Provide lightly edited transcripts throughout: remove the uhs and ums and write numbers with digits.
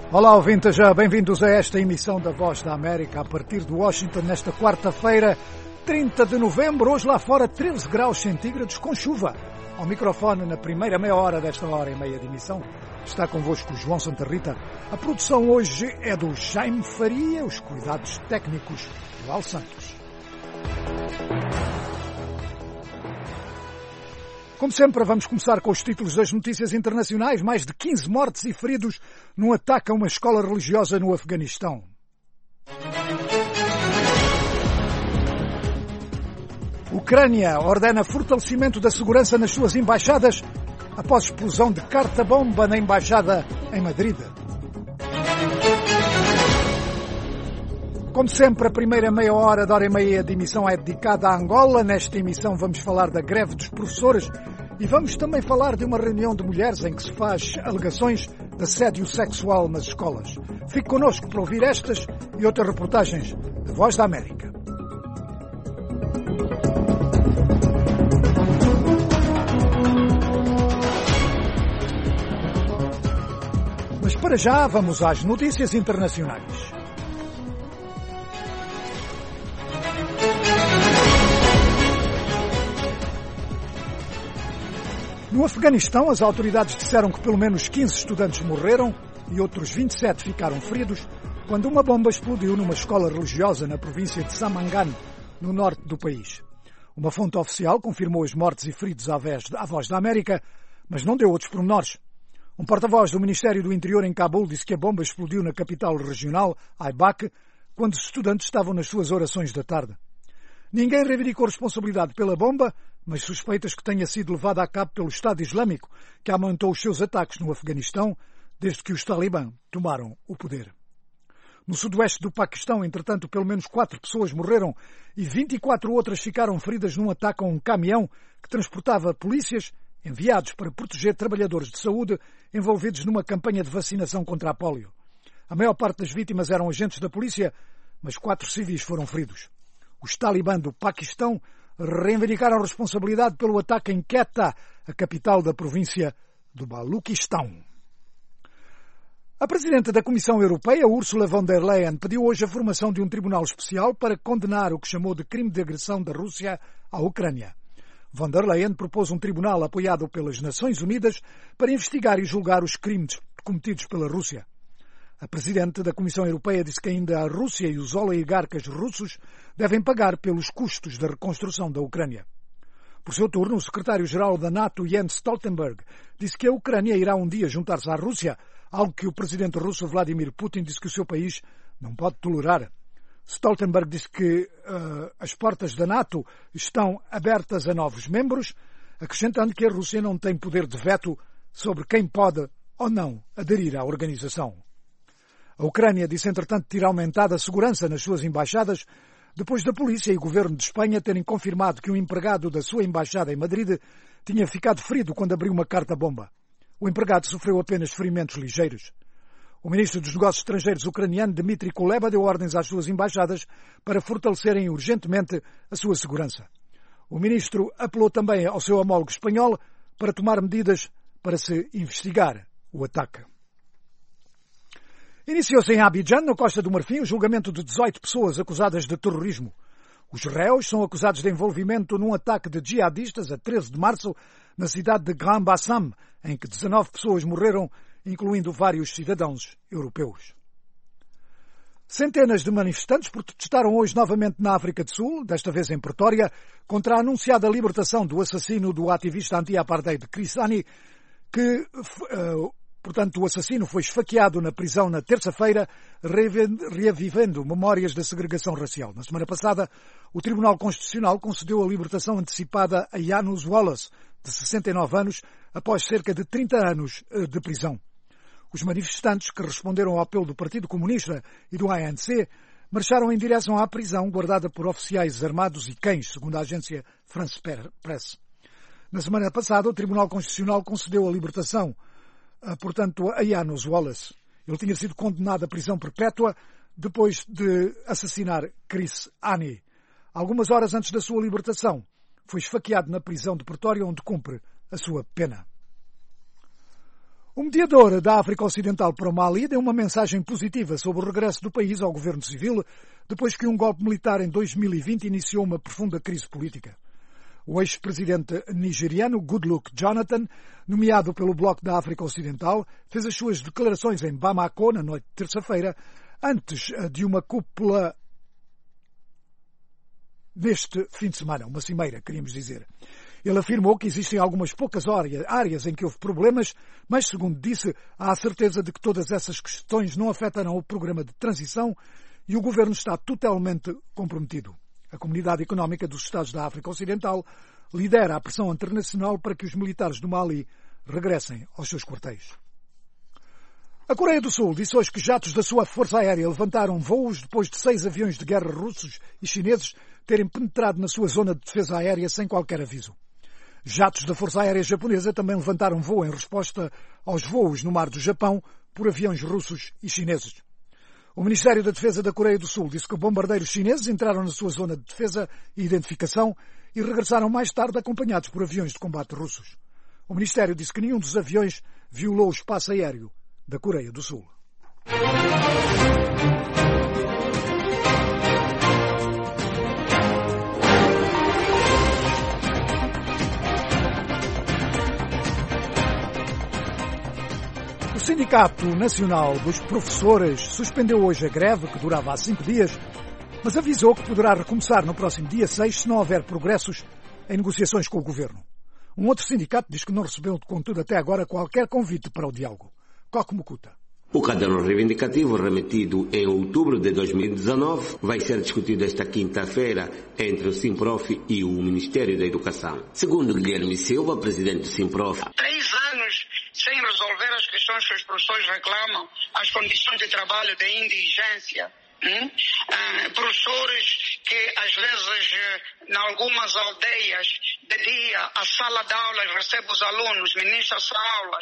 Olá, ouvintes, bem-vindos a esta emissão da Voz da América a partir de Washington nesta quarta-feira, 30 de novembro, hoje lá fora 13 graus centígrados com chuva. Ao microfone na primeira meia hora desta hora e meia de emissão está convosco João Santa Rita. A produção hoje é do Jaime Faria, os cuidados técnicos do Al Santos. Como sempre, vamos começar com os títulos das notícias internacionais. Mais de 15 mortes e feridos num ataque a uma escola religiosa no Afeganistão. Ucrânia ordena fortalecimento da segurança nas suas embaixadas após explosão de carta-bomba na embaixada em Madrid. Como sempre, a primeira meia hora e meia de emissão é dedicada à Angola. Nesta emissão vamos falar da greve dos professores e vamos também falar de uma reunião de mulheres em que se faz alegações de assédio sexual nas escolas. Fique connosco para ouvir estas e outras reportagens da Voz da América. Mas para já vamos às notícias internacionais. No Afeganistão, as autoridades disseram que pelo menos 15 estudantes morreram e outros 27 ficaram feridos quando uma bomba explodiu numa escola religiosa na província de Samangan, no norte do país. Uma fonte oficial confirmou os mortos e feridos à Voz da América, mas não deu outros pormenores. Um porta-voz do Ministério do Interior em Cabul disse que a bomba explodiu na capital regional, Aibak, quando os estudantes estavam nas suas orações da tarde. Ninguém reivindicou responsabilidade pela bomba, mas suspeitas que tenha sido levada a cabo pelo Estado Islâmico, que aumentou os seus ataques no Afeganistão desde que os Talibã tomaram o poder. No sudoeste do Paquistão, entretanto, pelo menos 4 pessoas morreram e 24 outras ficaram feridas num ataque a um caminhão que transportava polícias enviados para proteger trabalhadores de saúde envolvidos numa campanha de vacinação contra a pólio. A maior parte das vítimas eram agentes da polícia, mas 4 civis foram feridos. Os Talibã do Paquistão reivindicaram responsabilidade pelo ataque em Quetta, a capital da província do Baluquistão. A Presidenta da Comissão Europeia, Ursula von der Leyen, pediu hoje a formação de um tribunal especial para condenar o que chamou de crime de agressão da Rússia à Ucrânia. Von der Leyen propôs um tribunal apoiado pelas Nações Unidas para investigar e julgar os crimes cometidos pela Rússia. A Presidente da Comissão Europeia disse que ainda a Rússia e os oligarcas russos devem pagar pelos custos da reconstrução da Ucrânia. Por seu turno, o secretário-geral da NATO, Jens Stoltenberg, disse que a Ucrânia irá um dia juntar-se à Rússia, algo que o presidente russo Vladimir Putin disse que o seu país não pode tolerar. Stoltenberg disse que as portas da NATO estão abertas a novos membros, acrescentando que a Rússia não tem poder de veto sobre quem pode ou não aderir à organização. A Ucrânia disse, entretanto, ter aumentado a segurança nas suas embaixadas depois da polícia e o governo de Espanha terem confirmado que um empregado da sua embaixada em Madrid tinha ficado ferido quando abriu uma carta-bomba. O empregado sofreu apenas ferimentos ligeiros. O ministro dos Negócios Estrangeiros ucraniano, Dmitry Kuleba, deu ordens às suas embaixadas para fortalecerem urgentemente a sua segurança. O ministro apelou também ao seu homólogo espanhol para tomar medidas para se investigar o ataque. Iniciou-se em Abidjan, na Costa do Marfim, o julgamento de 18 pessoas acusadas de terrorismo. Os réus são acusados de envolvimento num ataque de jihadistas a 13 de março na cidade de Grand Bassam, em que 19 pessoas morreram, incluindo vários cidadãos europeus. Centenas de manifestantes protestaram hoje novamente na África do Sul, desta vez em Pretória, contra a anunciada libertação do assassino do ativista anti-apartheid Chris Hani, que... Portanto, o assassino foi esfaqueado na prisão na terça-feira, reavivando memórias da segregação racial. Na semana passada, o Tribunal Constitucional concedeu a libertação antecipada a Janusz Wallace, de 69 anos, após cerca de 30 anos de prisão. Os manifestantes, que responderam ao apelo do Partido Comunista e do ANC, marcharam em direção à prisão guardada por oficiais armados e cães, segundo a agência France Press. Na semana passada, o Tribunal Constitucional concedeu a libertação portanto, a Janusz Wallace. Ele tinha sido condenado à prisão perpétua depois de assassinar Chris Hani. Algumas horas antes da sua libertação, foi esfaqueado na prisão de Pretória, onde cumpre a sua pena. O mediador da África Ocidental para o Mali deu uma mensagem positiva sobre o regresso do país ao governo civil, depois que um golpe militar em 2020 iniciou uma profunda crise política. O ex-presidente nigeriano Goodluck Jonathan, nomeado pelo Bloco da África Ocidental, fez as suas declarações em Bamako na noite de terça-feira, antes de uma cúpula neste fim de semana, uma cimeira, queríamos dizer. Ele afirmou que existem algumas poucas áreas em que houve problemas, mas, segundo disse, há a certeza de que todas essas questões não afetarão o programa de transição e o governo está totalmente comprometido. A Comunidade Económica dos Estados da África Ocidental lidera a pressão internacional para que os militares do Mali regressem aos seus quartéis. A Coreia do Sul disse hoje que jatos da sua força aérea levantaram voos depois de 6 aviões de guerra russos e chineses terem penetrado na sua zona de defesa aérea sem qualquer aviso. Jatos da Força Aérea Japonesa também levantaram voo em resposta aos voos no mar do Japão por aviões russos e chineses. O Ministério da Defesa da Coreia do Sul disse que bombardeiros chineses entraram na sua zona de defesa e identificação e regressaram mais tarde acompanhados por aviões de combate russos. O Ministério disse que nenhum dos aviões violou o espaço aéreo da Coreia do Sul. O Sindicato Nacional dos Professores suspendeu hoje a greve, que durava há 5 dias, mas avisou que poderá recomeçar no próximo dia 6 se não houver progressos em negociações com o Governo. Um outro sindicato diz que não recebeu, contudo, até agora qualquer convite para o diálogo. Coque Mukuta. O caderno reivindicativo, remetido em outubro de 2019, vai ser discutido esta quinta-feira entre o Simprof e o Ministério da Educação. Segundo Guilherme Silva, presidente do Simprof, há 3 anos sem resolver as questões que os professores reclamam, as condições de trabalho, de indigência. Professores que às vezes em algumas aldeias de dia a sala de aulas recebe os alunos, ministra as aulas,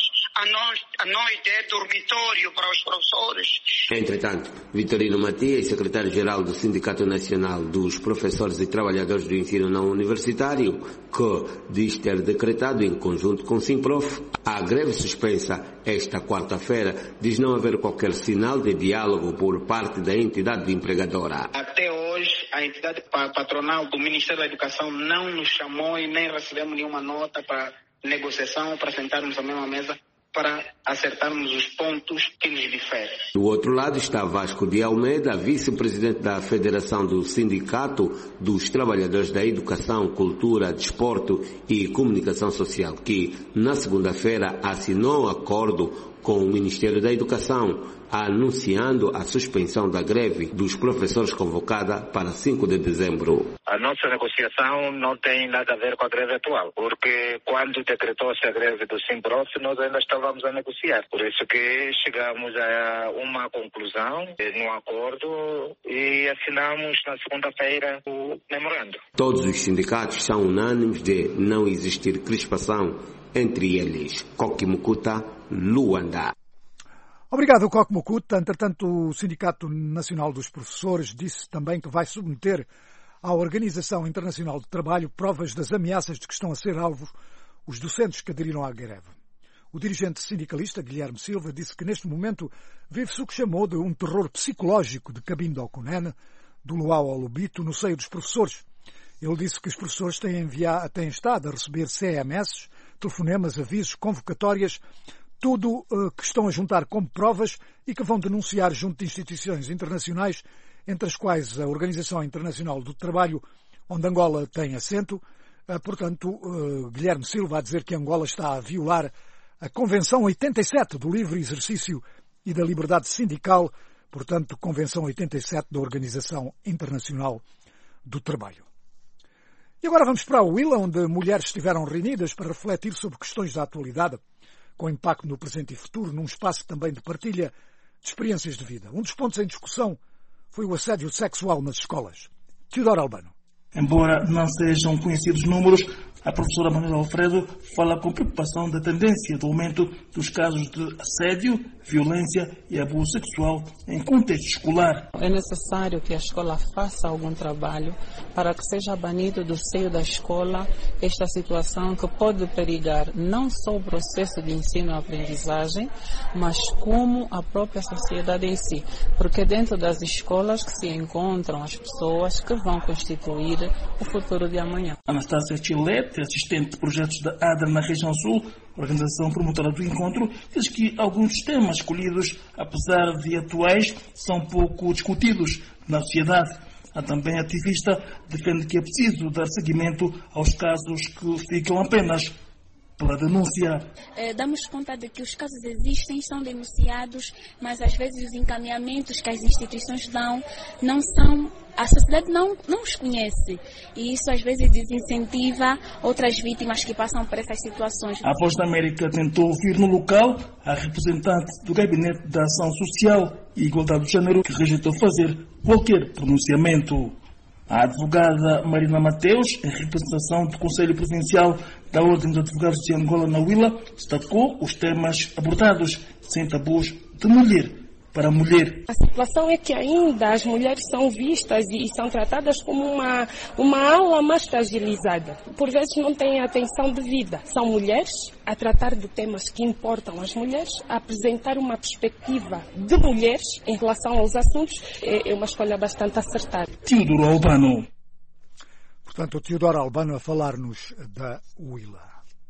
à noite é dormitório para os professores. Entretanto, Vitorino Matias, secretário-geral do Sindicato Nacional dos Professores e Trabalhadores do Ensino Não Universitário, que diz ter decretado em conjunto com o Simprof a greve suspensa esta quarta-feira, diz não haver qualquer sinal de diálogo por parte da entidade empregadora. Até hoje, a entidade patronal do Ministério da Educação não nos chamou e nem recebemos nenhuma nota para negociação, para sentarmos à mesma mesa, para acertarmos os pontos que nos diferem. Do outro lado está Vasco de Almeida, vice-presidente da Federação do Sindicato dos Trabalhadores da Educação, Cultura, Desporto e Comunicação Social, que na segunda-feira assinou um acordo com o Ministério da Educação, anunciando a suspensão da greve dos professores convocada para 5 de dezembro. A nossa negociação não tem nada a ver com a greve atual, porque quando decretou-se a greve do Simprof, nós ainda estávamos a negociar. Por isso que chegamos a uma conclusão, no acordo, e assinamos na segunda-feira o memorando. Todos os sindicatos são unânimes de não existir crispação entre eles. Coque Mukuta, Luanda. Obrigado, Coque Mukuta. Entretanto, o Sindicato Nacional dos Professores disse também que vai submeter à Organização Internacional de Trabalho provas das ameaças de que estão a ser alvos os docentes que aderiram à greve. O dirigente sindicalista, Guilherme Silva, disse que neste momento vive-se o que chamou de um terror psicológico de Cabinda ao Cunene, do Luau ao Lubito, no seio dos professores. Ele disse que os professores têm estado a receber CMS, telefonemas, avisos, convocatórias, tudo que estão a juntar como provas e que vão denunciar junto de instituições internacionais, entre as quais a Organização Internacional do Trabalho, onde Angola tem assento. Portanto, Guilherme Silva a dizer que Angola está a violar a Convenção 87 do Livre Exercício e da Liberdade Sindical, portanto, Convenção 87 da Organização Internacional do Trabalho. E agora vamos para a Huila, onde mulheres estiveram reunidas para refletir sobre questões da atualidade, com impacto no presente e futuro, num espaço também de partilha de experiências de vida. Um dos pontos em discussão foi o assédio sexual nas escolas. Teodoro Albano. Embora não sejam conhecidos números, A professora Manuela Alfredo fala com preocupação da tendência do aumento dos casos de assédio, violência e abuso sexual em contexto escolar. É necessário que a escola faça algum trabalho para que seja banido do seio da escola esta situação que pode perigar não só o processo de ensino-aprendizagem, mas como a própria sociedade em si. Porque dentro das escolas que se encontram as pessoas que vão constituir o futuro de amanhã. Anastácia Chilete, assistente de projetos da ADRA na região sul, organização promotora do encontro, diz que alguns temas escolhidos, apesar de atuais, são pouco discutidos na sociedade. A também ativista defende que é preciso dar seguimento aos casos que ficam apenas pela denúncia. Damos conta de que os casos existem, são denunciados, mas às vezes os encaminhamentos que as instituições dão não são, a sociedade não os conhece e isso às vezes desincentiva outras vítimas que passam por essas situações. A Voz da América tentou ouvir no local a representante do Gabinete da Ação Social e Igualdade do Gênero, que rejeitou fazer qualquer pronunciamento. A advogada Marina Mateus, em representação do Conselho Provincial da Ordem dos Advogados de Angola na Huila, destacou os temas abordados sem tabus de mulher para mulher. A situação é que ainda as mulheres são vistas e são tratadas como uma ala mais fragilizada. Por vezes não têm atenção devida. São mulheres a tratar de temas que importam às mulheres, a apresentar uma perspectiva de mulheres em relação aos assuntos. É uma escolha bastante acertada. Teodoro Albano. Portanto, o Teodoro Albano a falar-nos da Huila.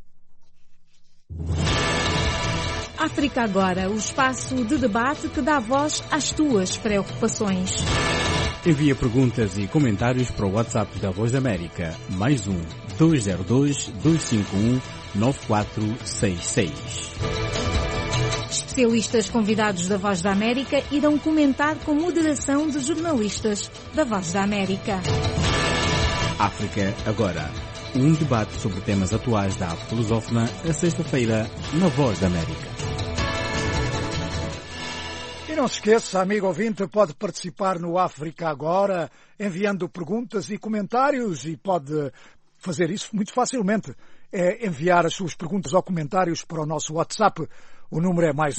África Agora, o espaço de debate que dá voz às tuas preocupações. Envia perguntas e comentários para o WhatsApp da Voz da América, mais 202-251-9466. Especialistas convidados da Voz da América irão comentar com moderação de jornalistas da Voz da América. África Agora. Um debate sobre temas atuais da África lusófona, a sexta-feira, na Voz da América. E não se esqueça, amigo ouvinte, pode participar no África Agora, enviando perguntas e comentários, e pode fazer isso muito facilmente. É enviar as suas perguntas ou comentários para o nosso WhatsApp. O número é mais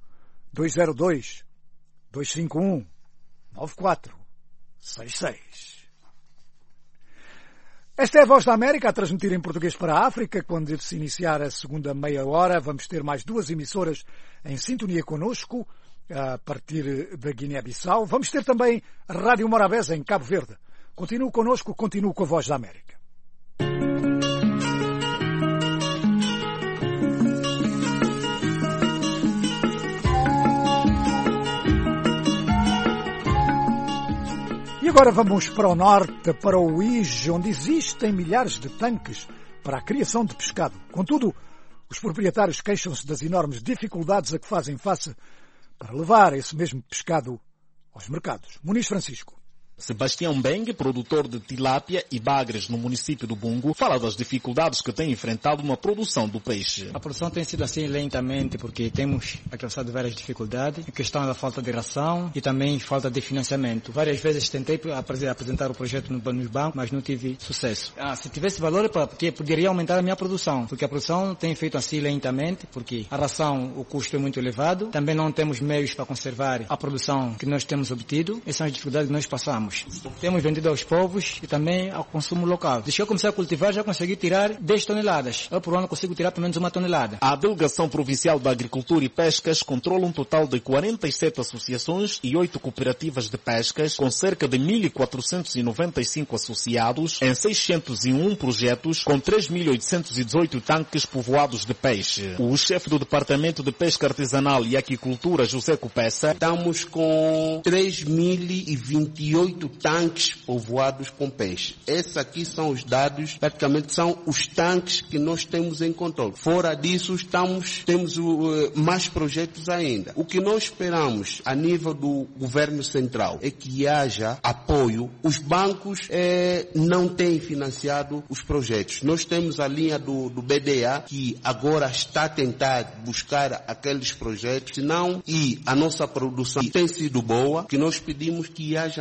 1-202-251-9466. Esta é a Voz da América a transmitir em português para a África. Quando se iniciar a segunda meia hora, vamos ter mais 2 emissoras em sintonia connosco, a partir da Guiné-Bissau. Vamos ter também a Rádio Morabeza em Cabo Verde. Continue connosco, continue com a Voz da América. E agora vamos para o norte, para o Uíge, onde existem milhares de tanques para a criação de pescado. Contudo, os proprietários queixam-se das enormes dificuldades a que fazem face para levar esse mesmo pescado aos mercados. Muniz Francisco. Sebastião Beng, produtor de tilápia e bagres no município do Bungo, fala das dificuldades que tem enfrentado na produção do peixe. A produção tem sido assim lentamente porque temos alcançado várias dificuldades, a questão da falta de ração e também falta de financiamento. Várias vezes tentei apresentar o projeto nos bancos, mas não tive sucesso. Se tivesse valor, poderia aumentar a minha produção, porque a produção tem feito assim lentamente, porque a ração, o custo é muito elevado, também não temos meios para conservar a produção que nós temos obtido. Essas são as dificuldades que nós passamos. Temos vendido aos povos e também ao consumo local. Desde que eu comecei a cultivar, já consegui tirar 10 toneladas. Eu, por ano, consigo tirar pelo menos 1 tonelada. A Delegação Provincial da Agricultura e Pescas controla um total de 47 associações e 8 cooperativas de pescas, com cerca de 1.495 associados, em 601 projetos, com 3.818 tanques povoados de peixe. O chefe do Departamento de Pesca Artesanal e Aquicultura, José Copessa, estamos com 3.028 tanques povoados com peixe. Esses aqui são os dados, praticamente são os tanques que nós temos em controle. Fora disso, temos mais projetos ainda. O que nós esperamos a nível do governo central é que haja apoio. Os bancos não têm financiado os projetos. Nós temos a linha do BDA, que agora está a tentar buscar aqueles projetos, senão, e a nossa produção tem sido boa, que nós pedimos que haja mais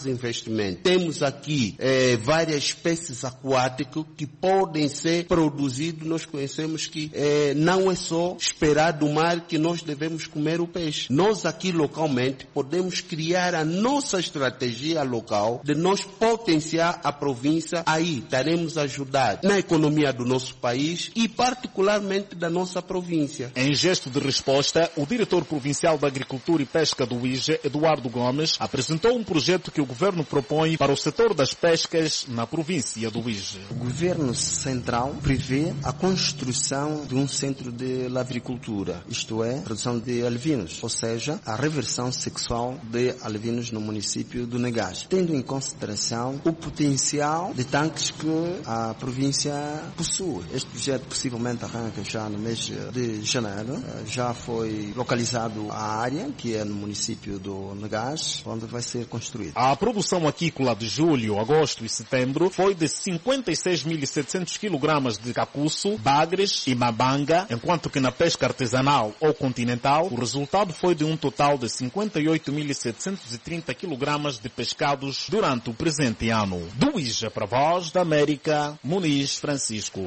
de investimento. Temos aqui várias espécies aquáticas que podem ser produzidas. Nós conhecemos que não é só esperar do mar que nós devemos comer o peixe. Nós aqui localmente podemos criar a nossa estratégia local de nós potenciar a província. Aí estaremos a ajudar na economia do nosso país e particularmente da nossa província. Em gesto de resposta, o diretor provincial da Agricultura e Pesca do IJE, Eduardo Gomes, apresentou um projeto que o governo propõe para o setor das pescas na província do IJE. O governo central prevê a construção de um centro de lavricultura, isto é, produção de alvinos, ou seja, a reversão sexual de alvinos no município do Negás, tendo em consideração o potencial de tanques que a província possui. Este projeto possivelmente arranca já no mês de janeiro. Já foi localizado a área, que é no município do Negás, onde vai ser construído. A produção aquícola de julho, agosto e setembro foi de 56.700 kg de cacuço, bagres e mabanga, enquanto que na pesca artesanal ou continental, o resultado foi de um total de 58.730 kg de pescados durante o presente ano. Do IJE para a Voz da América, Muniz Francisco.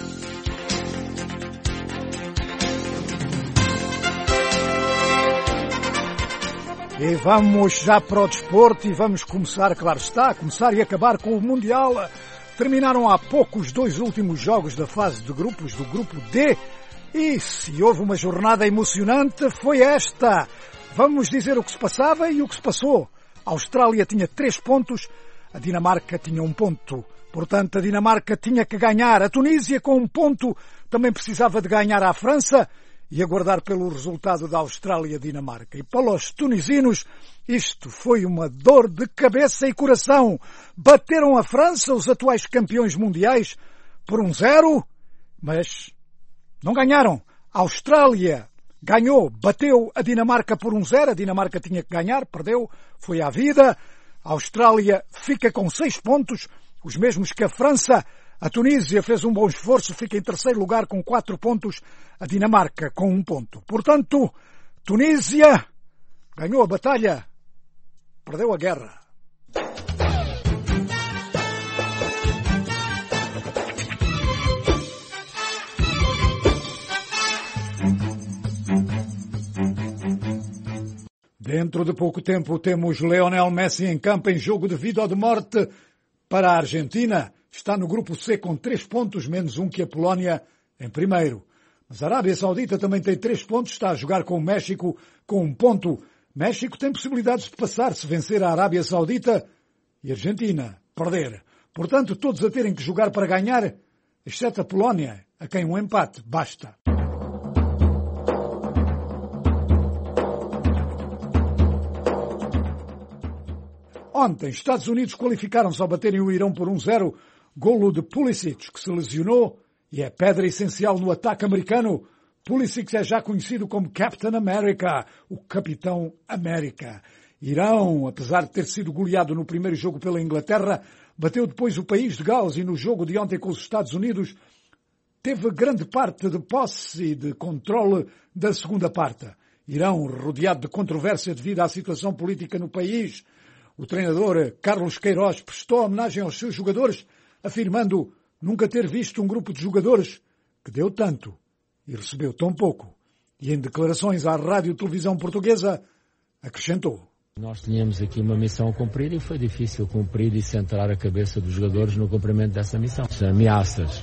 E vamos já para o desporto e vamos começar, claro está, começar e acabar com o Mundial. Terminaram há pouco os 2 últimos jogos da fase de grupos do grupo D e se houve uma jornada emocionante foi esta. Vamos dizer o que se passava e o que se passou. A Austrália tinha 3 pontos, a Dinamarca tinha 1 ponto. Portanto, a Dinamarca tinha que ganhar. A Tunísia, com 1 ponto, também precisava de ganhar à França e aguardar pelo resultado da Austrália-Dinamarca. E para os tunisinos, isto foi uma dor de cabeça e coração. Bateram a França, os atuais campeões mundiais, por 1-0, mas não ganharam. A Austrália ganhou, bateu a Dinamarca por 1-0. A Dinamarca tinha que ganhar, perdeu, foi à vida. A Austrália fica com 6 pontos, os mesmos que a França. A Tunísia fez um bom esforço, fica em terceiro lugar com 4 pontos, a Dinamarca com 1 ponto. Portanto, Tunísia ganhou a batalha, perdeu a guerra. Dentro de pouco tempo temos Lionel Messi em campo em jogo de vida ou de morte para a Argentina. Está no grupo C com 3 pontos, menos 1 que a Polónia em primeiro. Mas a Arábia Saudita também tem 3 pontos, está a jogar com o México com 1 ponto. México tem possibilidades de passar se vencer a Arábia Saudita e a Argentina perder. Portanto, todos a terem que jogar para ganhar, exceto a Polónia, a quem um empate basta. Ontem, Estados Unidos qualificaram-se ao baterem o Irão por 1-0, golo de Pulisic, que se lesionou e é pedra essencial no ataque americano. Pulisic é já conhecido como Captain America, o Capitão América. Irão, apesar de ter sido goleado no primeiro jogo pela Inglaterra, bateu depois o país de Gales e no jogo de ontem com os Estados Unidos teve grande parte de posse e de controle da segunda parte. Irão, rodeado de controvérsia devido à situação política no país. O treinador Carlos Queiroz prestou homenagem aos seus jogadores, afirmando nunca ter visto um grupo de jogadores que deu tanto e recebeu tão pouco. E em declarações à Rádio Televisão Portuguesa, acrescentou: Nós tínhamos aqui uma missão a cumprir e foi difícil cumprir e centrar a cabeça dos jogadores no cumprimento dessa missão. Ameaças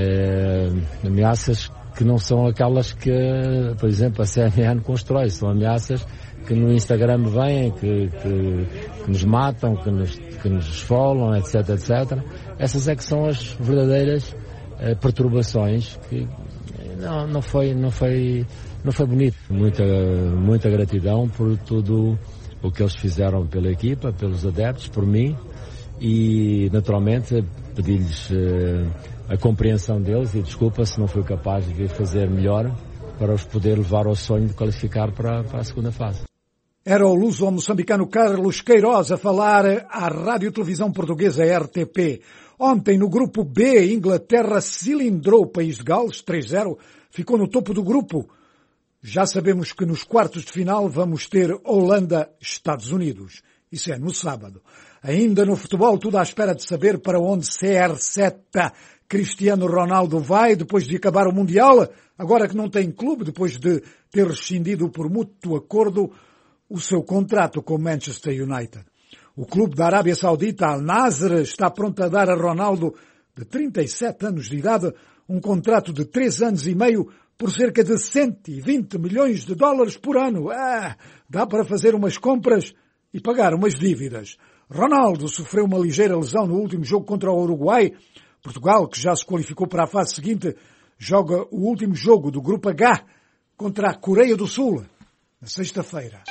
que não são aquelas que, por exemplo, a CNN constrói, são ameaças que no Instagram vêm, que nos matam, que nos esfolam, etc, etc. Essas é que são as verdadeiras perturbações que não foi bonito. Muita gratidão por tudo o que eles fizeram pela equipa, pelos adeptos, por mim e naturalmente pedir-lhes a compreensão deles e desculpa se não fui capaz de fazer melhor para os poder levar ao sonho de qualificar para a segunda fase. Era o luso-moçambicano Carlos Queiroz a falar à Rádio Televisão Portuguesa RTP. Ontem, no grupo B, Inglaterra cilindrou o país de Gales, 3-0, ficou no topo do grupo. Já sabemos que nos quartos de final vamos ter Holanda-Estados Unidos. Isso é no sábado. Ainda no futebol, tudo à espera de saber para onde CR7 Cristiano Ronaldo vai depois de acabar o Mundial, agora que não tem clube, depois de ter rescindido por mútuo acordo o seu contrato com o Manchester United. O clube da Arábia Saudita, Al Nassr, está pronto a dar a Ronaldo, de 37 anos de idade, um contrato de 3 anos e meio por cerca de 120 milhões de dólares por ano. Dá para fazer umas compras e pagar umas dívidas. Ronaldo sofreu uma ligeira lesão no último jogo contra o Uruguai. Portugal, que já se qualificou para a fase seguinte, joga o último jogo do Grupo H contra a Coreia do Sul, na sexta-feira.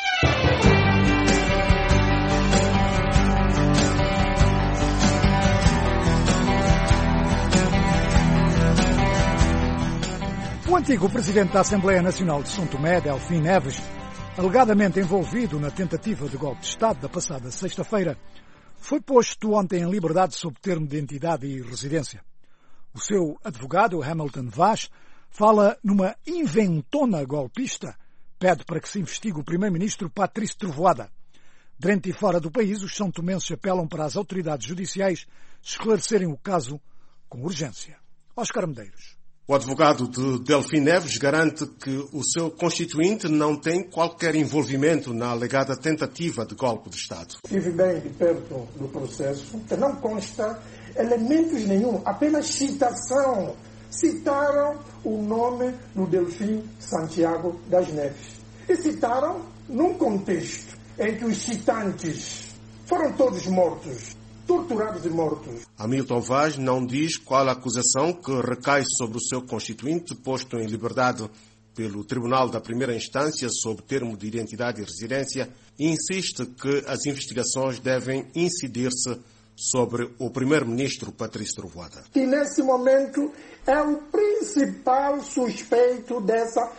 O antigo presidente da Assembleia Nacional de São Tomé, Delfim Neves, alegadamente envolvido na tentativa de golpe de Estado da passada sexta-feira, foi posto ontem em liberdade sob termo de identidade e residência. O seu advogado, Hamilton Vaz, fala numa inventona golpista, pede para que se investigue o primeiro-ministro Patrício Trovoada. Dentro e fora do país, os são-tomenses apelam para as autoridades judiciais esclarecerem o caso com urgência. Óscar Medeiros. O advogado de Delfim Neves garante que o seu constituinte não tem qualquer envolvimento na alegada tentativa de golpe de Estado. Estive bem de perto do processo, que não consta elementos nenhum, apenas citação. Citaram o nome do Delfim Santiago das Neves. E citaram num contexto em que os citantes foram todos mortos, torturados e mortos. Hamilton Vaz não diz qual a acusação que recai sobre o seu constituinte, posto em liberdade pelo Tribunal da Primeira Instância sob termo de identidade e residência, e insiste que as investigações devem incidir-se sobre o primeiro-ministro Patrício Trovoada. Que nesse momento é o principal suspeito dessa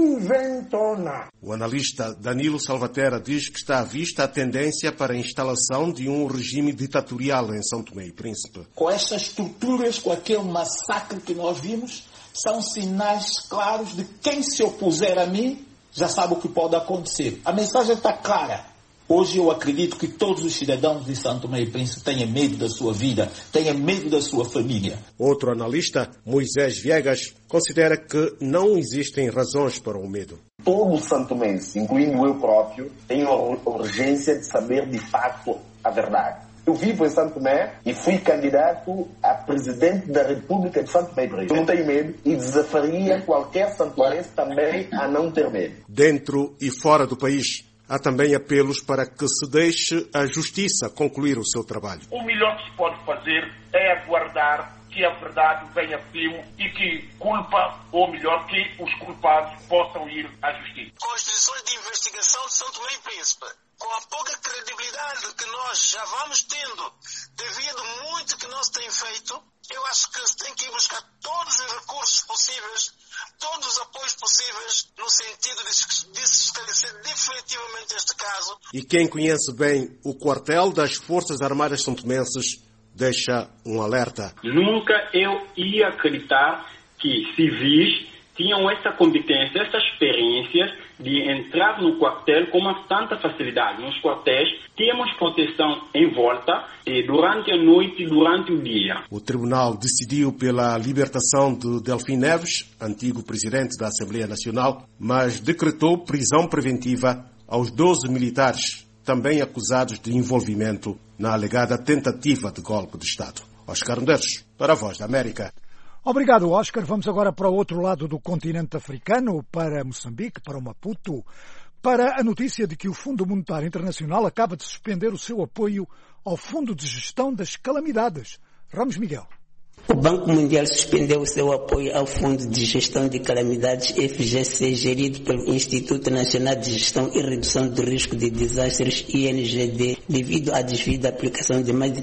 inventona. O analista Danilo Salvatera diz que está à vista a tendência para a instalação de um regime ditatorial em São Tomé e Príncipe. Com estas estruturas, com aquele massacre que nós vimos, são sinais claros de quem se opuser a mim já sabe o que pode acontecer. A mensagem está clara. Hoje eu acredito que todos os cidadãos de São Tomé e Príncipe tenham medo da sua vida, tenham medo da sua família. Outro analista, Moisés Viegas, considera que não existem razões para o medo. Todo santomense, incluindo eu próprio, tem a urgência de saber de facto a verdade. Eu vivo em São Tomé e fui candidato a presidente da República de São Tomé e Príncipe. Eu não tenho medo e desafiaria qualquer santomense também a não ter medo. Dentro e fora do país, há também apelos para que se deixe a justiça concluir o seu trabalho. O melhor que se pode fazer é aguardar que a verdade venha firme e que culpa, ou melhor, que os culpados possam ir à justiça. Com as decisões de investigação de São Tomé e Príncipe, com a pouca credibilidade que nós já vamos tendo, devido muito que não se tem feito, eu acho que se tem que ir buscar todos os recursos possíveis, todos os apoios possíveis, no sentido de se esclarecer definitivamente este caso. E quem conhece bem o quartel das Forças Armadas santomenses deixa um alerta. Nunca eu ia acreditar que civis tinham essa competência, essa experiência de entrar no quartel com tanta facilidade. Nos quartéis temos proteção em volta durante a noite e durante o dia. O tribunal decidiu pela libertação de Delfim Neves, antigo presidente da Assembleia Nacional, mas decretou prisão preventiva aos 12 militares, também acusados de envolvimento na alegada tentativa de golpe de Estado. Óscar Medeiros, para a Voz da América. Obrigado, Óscar. Vamos agora para o outro lado do continente africano, para Moçambique, para o Maputo, para a notícia de que o Fundo Monetário Internacional acaba de suspender o seu apoio ao Fundo de Gestão das Calamidades. Ramos Miguel. O Banco Mundial suspendeu o seu apoio ao Fundo de Gestão de Calamidades FGC, gerido pelo Instituto Nacional de Gestão e Redução do Risco de Desastres, INGD, devido à devida aplicação de mais de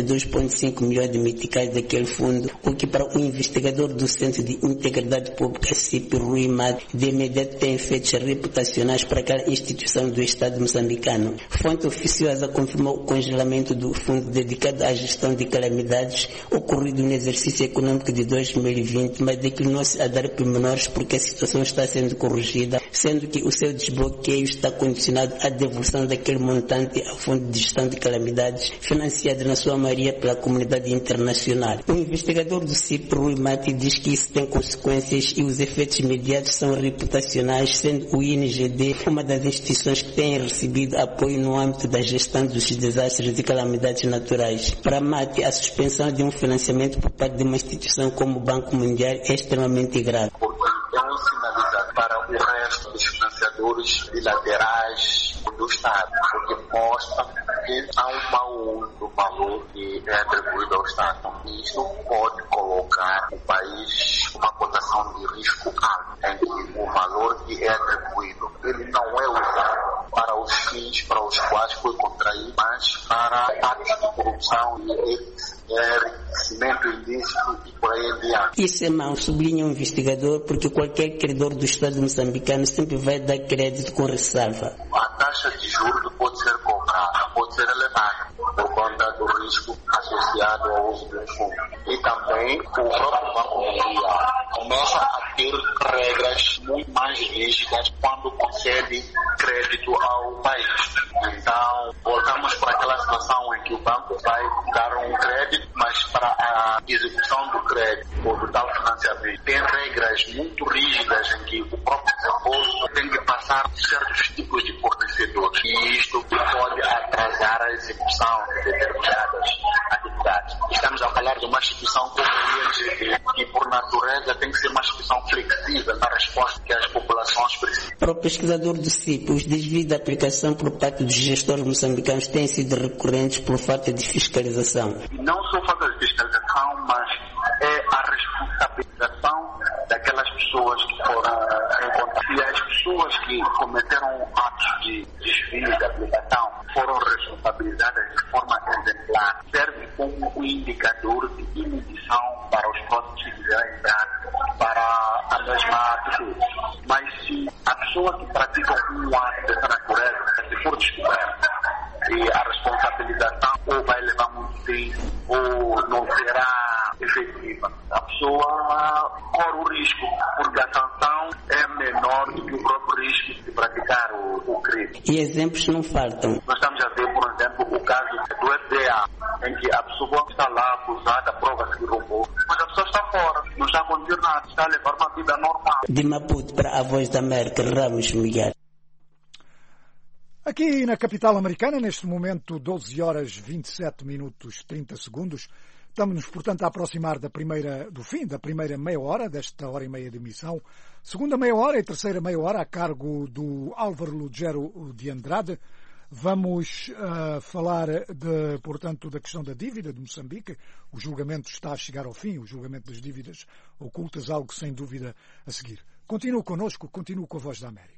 32,5 milhões de meticais daquele fundo, o que para o investigador do Centro de Integridade Pública, CIP, Rui Mad, de imediato tem efeitos reputacionais para aquela instituição do Estado moçambicano. Fonte oficiosa confirmou o congelamento do fundo dedicado à gestão de calamidades ocorrido no exercício exercício econômico de 2020, mas declinou-se a dar pormenores porque a situação está sendo corrigida, sendo que o seu desbloqueio está condicionado à devolução daquele montante ao Fundo de Gestão de Calamidades, financiado na sua maioria pela comunidade internacional. O investigador do CIP, Rui Mati, diz que isso tem consequências e os efeitos imediatos são reputacionais, sendo o INGD uma das instituições que tem recebido apoio no âmbito da gestão dos desastres e calamidades naturais. Para Mati, a suspensão de um financiamento por parte de uma instituição como o Banco Mundial é extremamente grave. É um sinalizador para o resto dos financiadores bilaterais do Estado, porque mostra que há um mau uso do valor que é atribuído ao Estado. E isso pode colocar o país numa cotação de risco alto, em que o valor que é atribuído ele não é usado para os fins para os quais foi contraído, mas para atos de corrupção e enriquecimento ilícito e por aí em diante. Isso é mau, sublinha o investigador, porque qualquer credor do Estado moçambicano sempre vai dar crédito com ressalva. A taxa de juros pode ser cobrada, pode ser elevada por conta do risco associado ao uso do fundo. E também o próprio Banco Mundial começa a ter regras muito mais rígidas quando concede crédito ao país. Então, voltamos para aquela situação em que o banco vai dar um crédito, mas para a execução do crédito ou do tal financiamento tem regras muito rígidas em que o próprio desembolso tem que passar certos tipos de fornecedores. E isto pode atrasar a execução de determinadas atividades. Estamos a falar de uma instituição como o INGD, que por natureza tem que ser uma instituição flexível na resposta que as populações precisam. Para o pesquisador do CIP, os desvios da aplicação por parte dos gestores moçambicanos têm sido recorrentes por falta de fiscalização. Não só falta de fiscalização, mas é a responsabilização daquelas pessoas que foram encontradas. E as pessoas que cometeram atos de desvio da aplicação foram responsabilizadas de forma exemplar. Serve como um indicador de inibição para os próximos que quiserem entrar para a mesma atitude. Mas se a pessoa que pratica um ato dessa natureza, se for descoberta, e a responsabilização ou vai levar muito tempo ou não será efetiva, a pessoa corre o risco, porque a sanção é menor do que o próprio risco de praticar o crime. E exemplos não faltam. Nós estamos a ver, por exemplo, o caso do FDA, em que a pessoa está lá acusada, prova-se que roubou, mas a pessoa está fora, não está a acontecer nada, está a levar uma vida normal. De Maputo para a Voz da América, Ramos Miguel. Aqui na capital americana, neste momento, 12 horas 27 minutos 30 segundos. Estamos-nos, portanto, a aproximar do fim da primeira meia hora, desta hora e meia de emissão. Segunda meia hora e terceira meia hora, a cargo do Álvaro Lugero de Andrade. Vamos falar, portanto, da questão da dívida de Moçambique. O julgamento está a chegar ao fim, o julgamento das dívidas ocultas, algo sem dúvida a seguir. Continue connosco, continue com a Voz da América.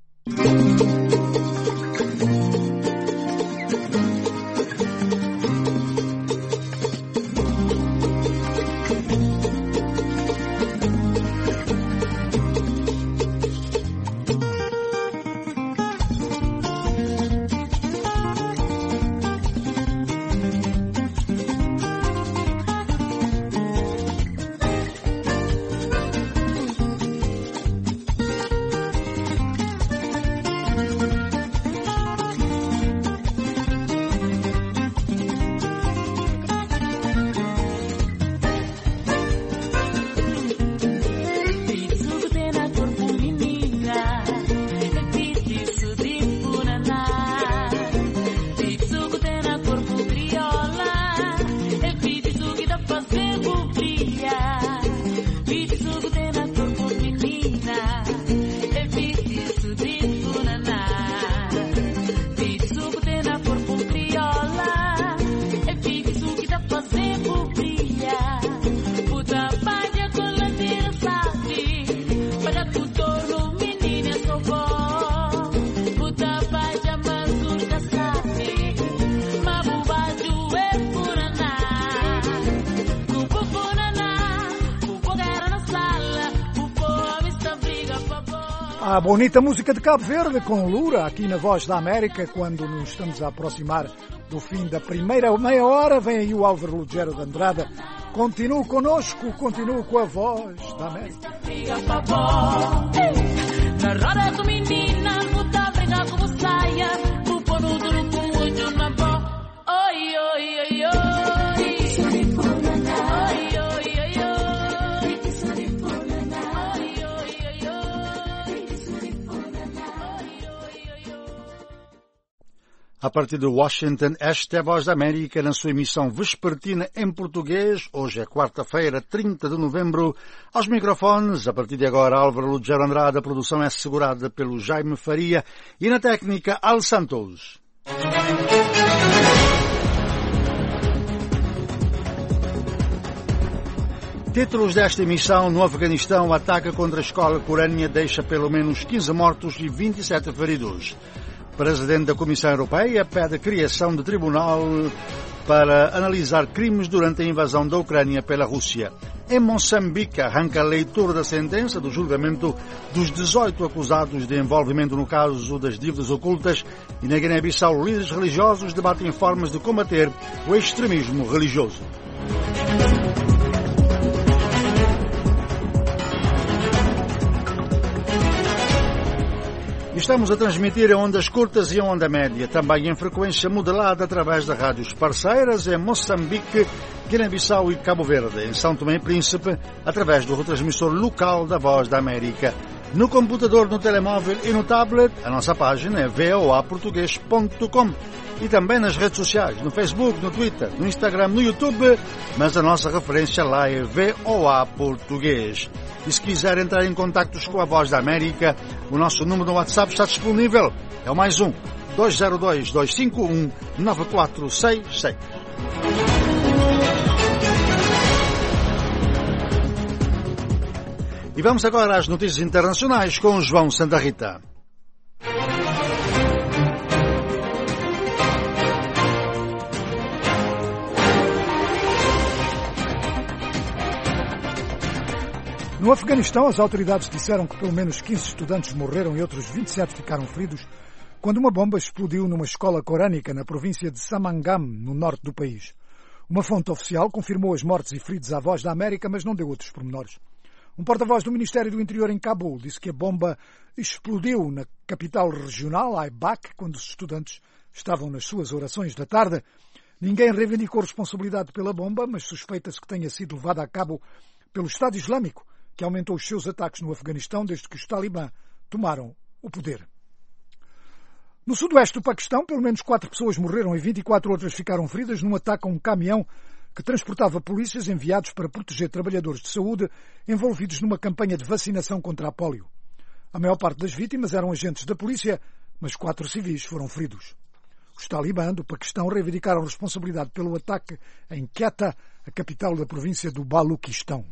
A bonita música de Cabo Verde com Lura aqui na Voz da América, quando nos estamos a aproximar do fim da primeira meia hora. Vem aí o Álvaro Lugero de Andrade Continue conosco, continue com a Voz da América. Na roda com menina, luta, briga como saia, o pano duro com o olho na boca. Oi, oi, oi, oi. A partir de Washington, esta é a Voz da América na sua emissão vespertina em português. Hoje é quarta-feira, 30 de novembro. Aos microfones, a partir de agora, Álvaro Lugero Andrade. A produção é assegurada pelo Jaime Faria e na técnica, Al Santos. Títulos desta emissão: no Afeganistão, o ataque contra a escola corânia deixa pelo menos 15 mortos e 27 feridos. Presidente da Comissão Europeia pede a criação de tribunal para analisar crimes durante a invasão da Ucrânia pela Rússia. Em Moçambique, arranca a leitura da sentença do julgamento dos 18 acusados de envolvimento no caso das dívidas ocultas, e na Guiné-Bissau, líderes religiosos debatem formas de combater o extremismo religioso. Estamos a transmitir em ondas curtas e em onda média, também em frequência modelada através de rádios parceiras em Moçambique, Guiné-Bissau e Cabo Verde, em São Tomé e Príncipe, através do retransmissor local da Voz da América. No computador, no telemóvel e no tablet, a nossa página é voaportugues.com. E também nas redes sociais, no Facebook, no Twitter, no Instagram, no YouTube, mas a nossa referência lá é VOA Português. E se quiser entrar em contactos com a Voz da América, o nosso número no WhatsApp está disponível. É o +1 202 251 9466. E vamos agora às notícias internacionais com João Santa Rita. No Afeganistão, as autoridades disseram que pelo menos 15 estudantes morreram e outros 27 ficaram feridos quando uma bomba explodiu numa escola corânica na província de Samangam, no norte do país. Uma fonte oficial confirmou as mortes e feridos à Voz da América, mas não deu outros pormenores. Um porta-voz do Ministério do Interior em Cabul disse que a bomba explodiu na capital regional, Aibak, quando os estudantes estavam nas suas orações da tarde. Ninguém reivindicou responsabilidade pela bomba, mas suspeita-se que tenha sido levada a cabo pelo Estado Islâmico, que aumentou os seus ataques no Afeganistão desde que os talibã tomaram o poder. No sudoeste do Paquistão, pelo menos 4 pessoas morreram e 24 outras ficaram feridas num ataque a um caminhão que transportava polícias enviados para proteger trabalhadores de saúde envolvidos numa campanha de vacinação contra a pólio. A maior parte das vítimas eram agentes da polícia, mas 4 civis foram feridos. Os talibã do Paquistão reivindicaram responsabilidade pelo ataque em Quetta, a capital da província do Baluquistão.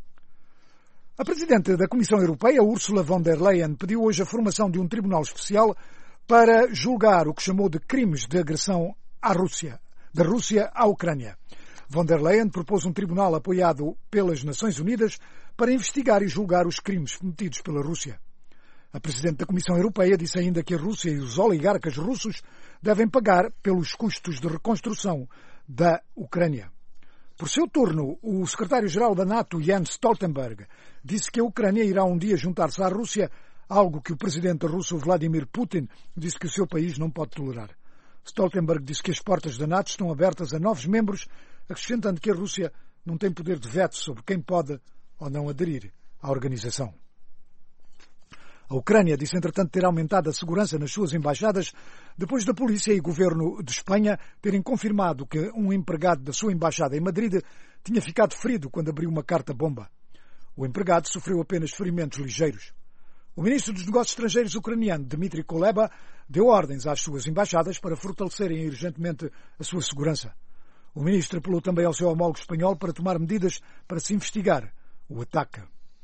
A Presidente da Comissão Europeia, Ursula von der Leyen, pediu hoje a formação de um tribunal especial para julgar o que chamou de crimes de agressão da Rússia à Ucrânia. Von der Leyen propôs um tribunal apoiado pelas Nações Unidas para investigar e julgar os crimes cometidos pela Rússia. A Presidente da Comissão Europeia disse ainda que a Rússia e os oligarcas russos devem pagar pelos custos de reconstrução da Ucrânia. Por seu turno, o secretário-geral da NATO, Jens Stoltenberg, disse que a Ucrânia irá um dia juntar-se à Rússia, algo que o presidente russo Vladimir Putin disse que o seu país não pode tolerar. Stoltenberg disse que as portas da NATO estão abertas a novos membros, acrescentando que a Rússia não tem poder de veto sobre quem pode ou não aderir à organização. A Ucrânia disse, entretanto, ter aumentado a segurança nas suas embaixadas depois da polícia e o governo de Espanha terem confirmado que um empregado da sua embaixada em Madrid tinha ficado ferido quando abriu uma carta-bomba. O empregado sofreu apenas ferimentos ligeiros. O ministro dos Negócios Estrangeiros ucraniano, Dmitry Kuleba, deu ordens às suas embaixadas para fortalecerem urgentemente a sua segurança. O ministro apelou também ao seu homólogo espanhol para tomar medidas para se investigar o ataque.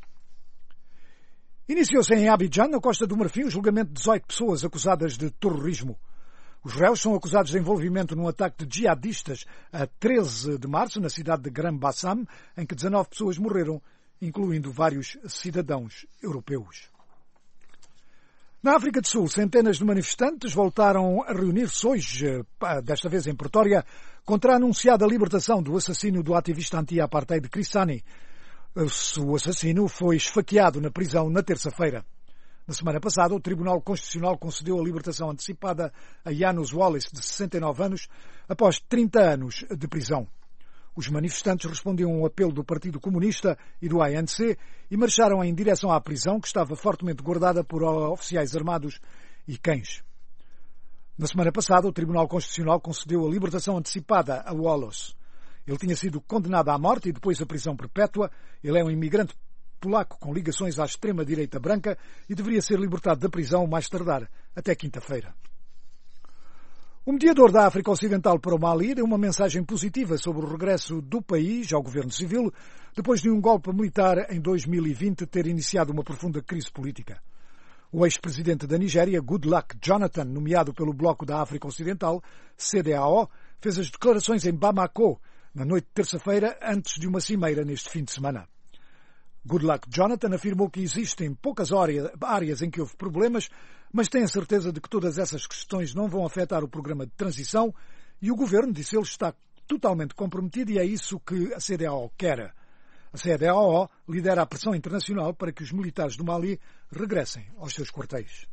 Iniciou-se em Abidjan, na Costa do Marfim, o julgamento de 18 pessoas acusadas de terrorismo. Os réus são acusados de envolvimento num ataque de jihadistas a 13 de março, na cidade de Grand Bassam, em que 19 pessoas morreram, incluindo vários cidadãos europeus. Na África do Sul, centenas de manifestantes voltaram a reunir-se hoje, desta vez em Pretória, contra a anunciada libertação do assassino do ativista anti-apartheid Chris Hani. O assassino foi esfaqueado na prisão na terça-feira. Na semana passada, o Tribunal Constitucional concedeu a libertação antecipada a Janos Wallace, de 69 anos, após 30 anos de prisão. Os manifestantes respondiam a um apelo do Partido Comunista e do ANC e marcharam em direção à prisão, que estava fortemente guardada por oficiais armados e cães. Na semana passada, o Tribunal Constitucional concedeu a libertação antecipada a Wallace. Ele tinha sido condenado à morte e depois à prisão perpétua. Ele é um imigrante polaco com ligações à extrema-direita branca e deveria ser libertado da prisão mais tardar, até quinta-feira. O mediador da África Ocidental para o Mali deu uma mensagem positiva sobre o regresso do país ao governo civil, depois de um golpe militar em 2020 ter iniciado uma profunda crise política. O ex-presidente da Nigéria, Goodluck Jonathan, nomeado pelo Bloco da África Ocidental, CEDEAO, fez as declarações em Bamako, na noite de terça-feira, antes de uma cimeira neste fim de semana. Goodluck Jonathan afirmou que existem poucas áreas em que houve problemas, mas tem a certeza de que todas essas questões não vão afetar o programa de transição e o governo, disse ele, está totalmente comprometido e é isso que a CEDEAO quer. A CEDEAO lidera a pressão internacional para que os militares do Mali regressem aos seus quartéis.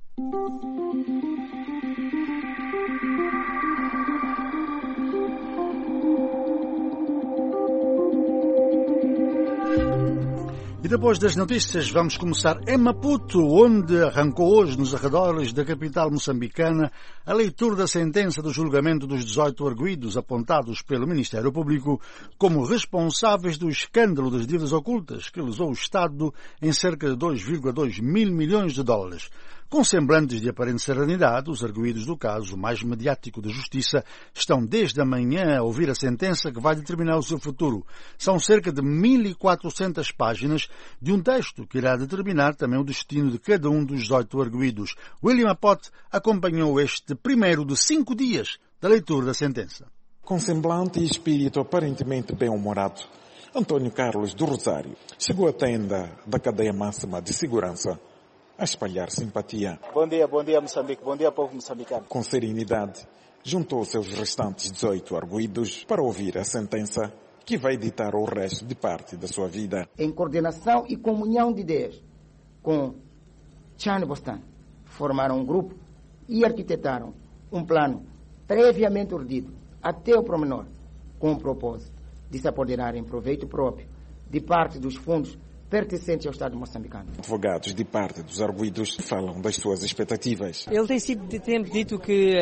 E depois das notícias, vamos começar em Maputo, onde arrancou hoje, nos arredores da capital moçambicana, a leitura da sentença do julgamento dos 18 arguidos apontados pelo Ministério Público como responsáveis do escândalo das dívidas ocultas que lesou o Estado em cerca de 2,2 mil milhões de dólares. Com semblantes de aparente serenidade, os arguidos do caso mais mediático da Justiça estão desde a manhã a ouvir a sentença que vai determinar o seu futuro. São cerca de 1.400 páginas de um texto que irá determinar também o destino de cada um dos 18 arguidos. William Apote acompanhou este primeiro de 5 dias da leitura da sentença. Com semblante e espírito aparentemente bem-humorado, Antônio Carlos do Rosário chegou à tenda da cadeia máxima de segurança a espalhar simpatia. Bom dia Moçambique, bom dia povo moçambicano. Com serenidade, juntou-se aos restantes 18 arguidos para ouvir a sentença que vai ditar o resto de parte da sua vida. Em coordenação e comunhão de ideias com Chane Bostan, formaram um grupo e arquitetaram um plano previamente urdido, até o pormenor, com o propósito de se apoderar em proveito próprio de parte dos fundos pertencentes ao Estado moçambicano. Advogados de parte dos arguidos falam das suas expectativas. Ele tem sempre dito que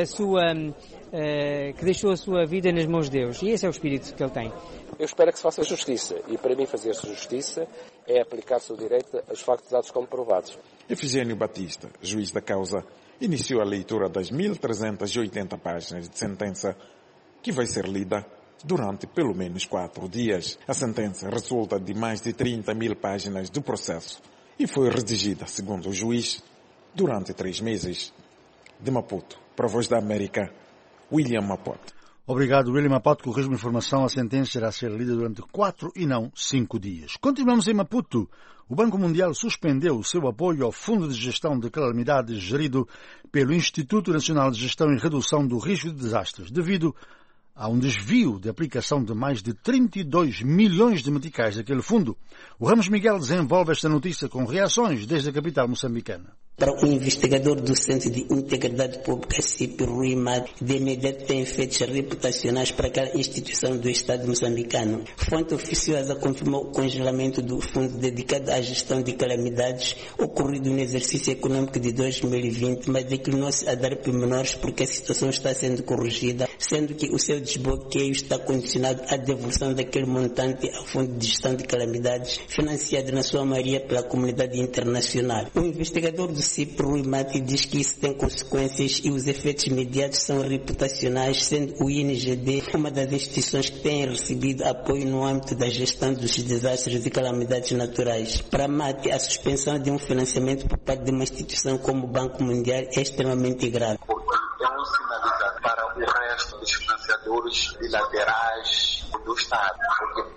que deixou a sua vida nas mãos de Deus, e esse é o espírito que ele tem. Eu espero que se faça justiça, e para mim fazer-se justiça é aplicar-se o direito aos factos dados como provados. Efigênio Batista, juiz da causa, iniciou a leitura das 1.380 páginas de sentença, que vai ser lida durante pelo menos 4 dias. A sentença resulta de mais de 30 mil páginas do processo e foi redigida, segundo o juiz, durante 3 meses. De Maputo, para a Voz da América, William Apote. Obrigado, William Apote. Corrijo-me a informação, a sentença irá ser lida durante 4 e não 5 dias. Continuamos em Maputo. O Banco Mundial suspendeu o seu apoio ao Fundo de Gestão de Calamidades gerido pelo Instituto Nacional de Gestão e Redução do Risco de Desastres, devido há um desvio de aplicação de mais de 32 milhões de meticais daquele fundo. O Ramos Miguel desenvolve esta notícia com reações desde a capital moçambicana. Para o investigador do Centro de Integridade Pública, CIP, Rui Mato, de imediato tem efeitos reputacionais para aquela instituição do Estado moçambicano. Fonte oficiosa confirmou o congelamento do fundo dedicado à gestão de calamidades ocorrido no exercício econômico de 2020, mas declinou-se a dar pormenores porque a situação está sendo corrigida, sendo que o seu desbloqueio está condicionado à devolução daquele montante ao Fundo de Gestão de Calamidades, financiado na sua maioria pela comunidade internacional. O investigador do CIP, Rui Mati, diz que isso tem consequências e os efeitos imediatos são reputacionais, sendo o INGD uma das instituições que tem recebido apoio no âmbito da gestão dos desastres e calamidades naturais. Para Mati, a suspensão de um financiamento por parte de uma instituição como o Banco Mundial é extremamente grave. É um sinalizador para o resto dos financiadores bilaterais do Estado, porque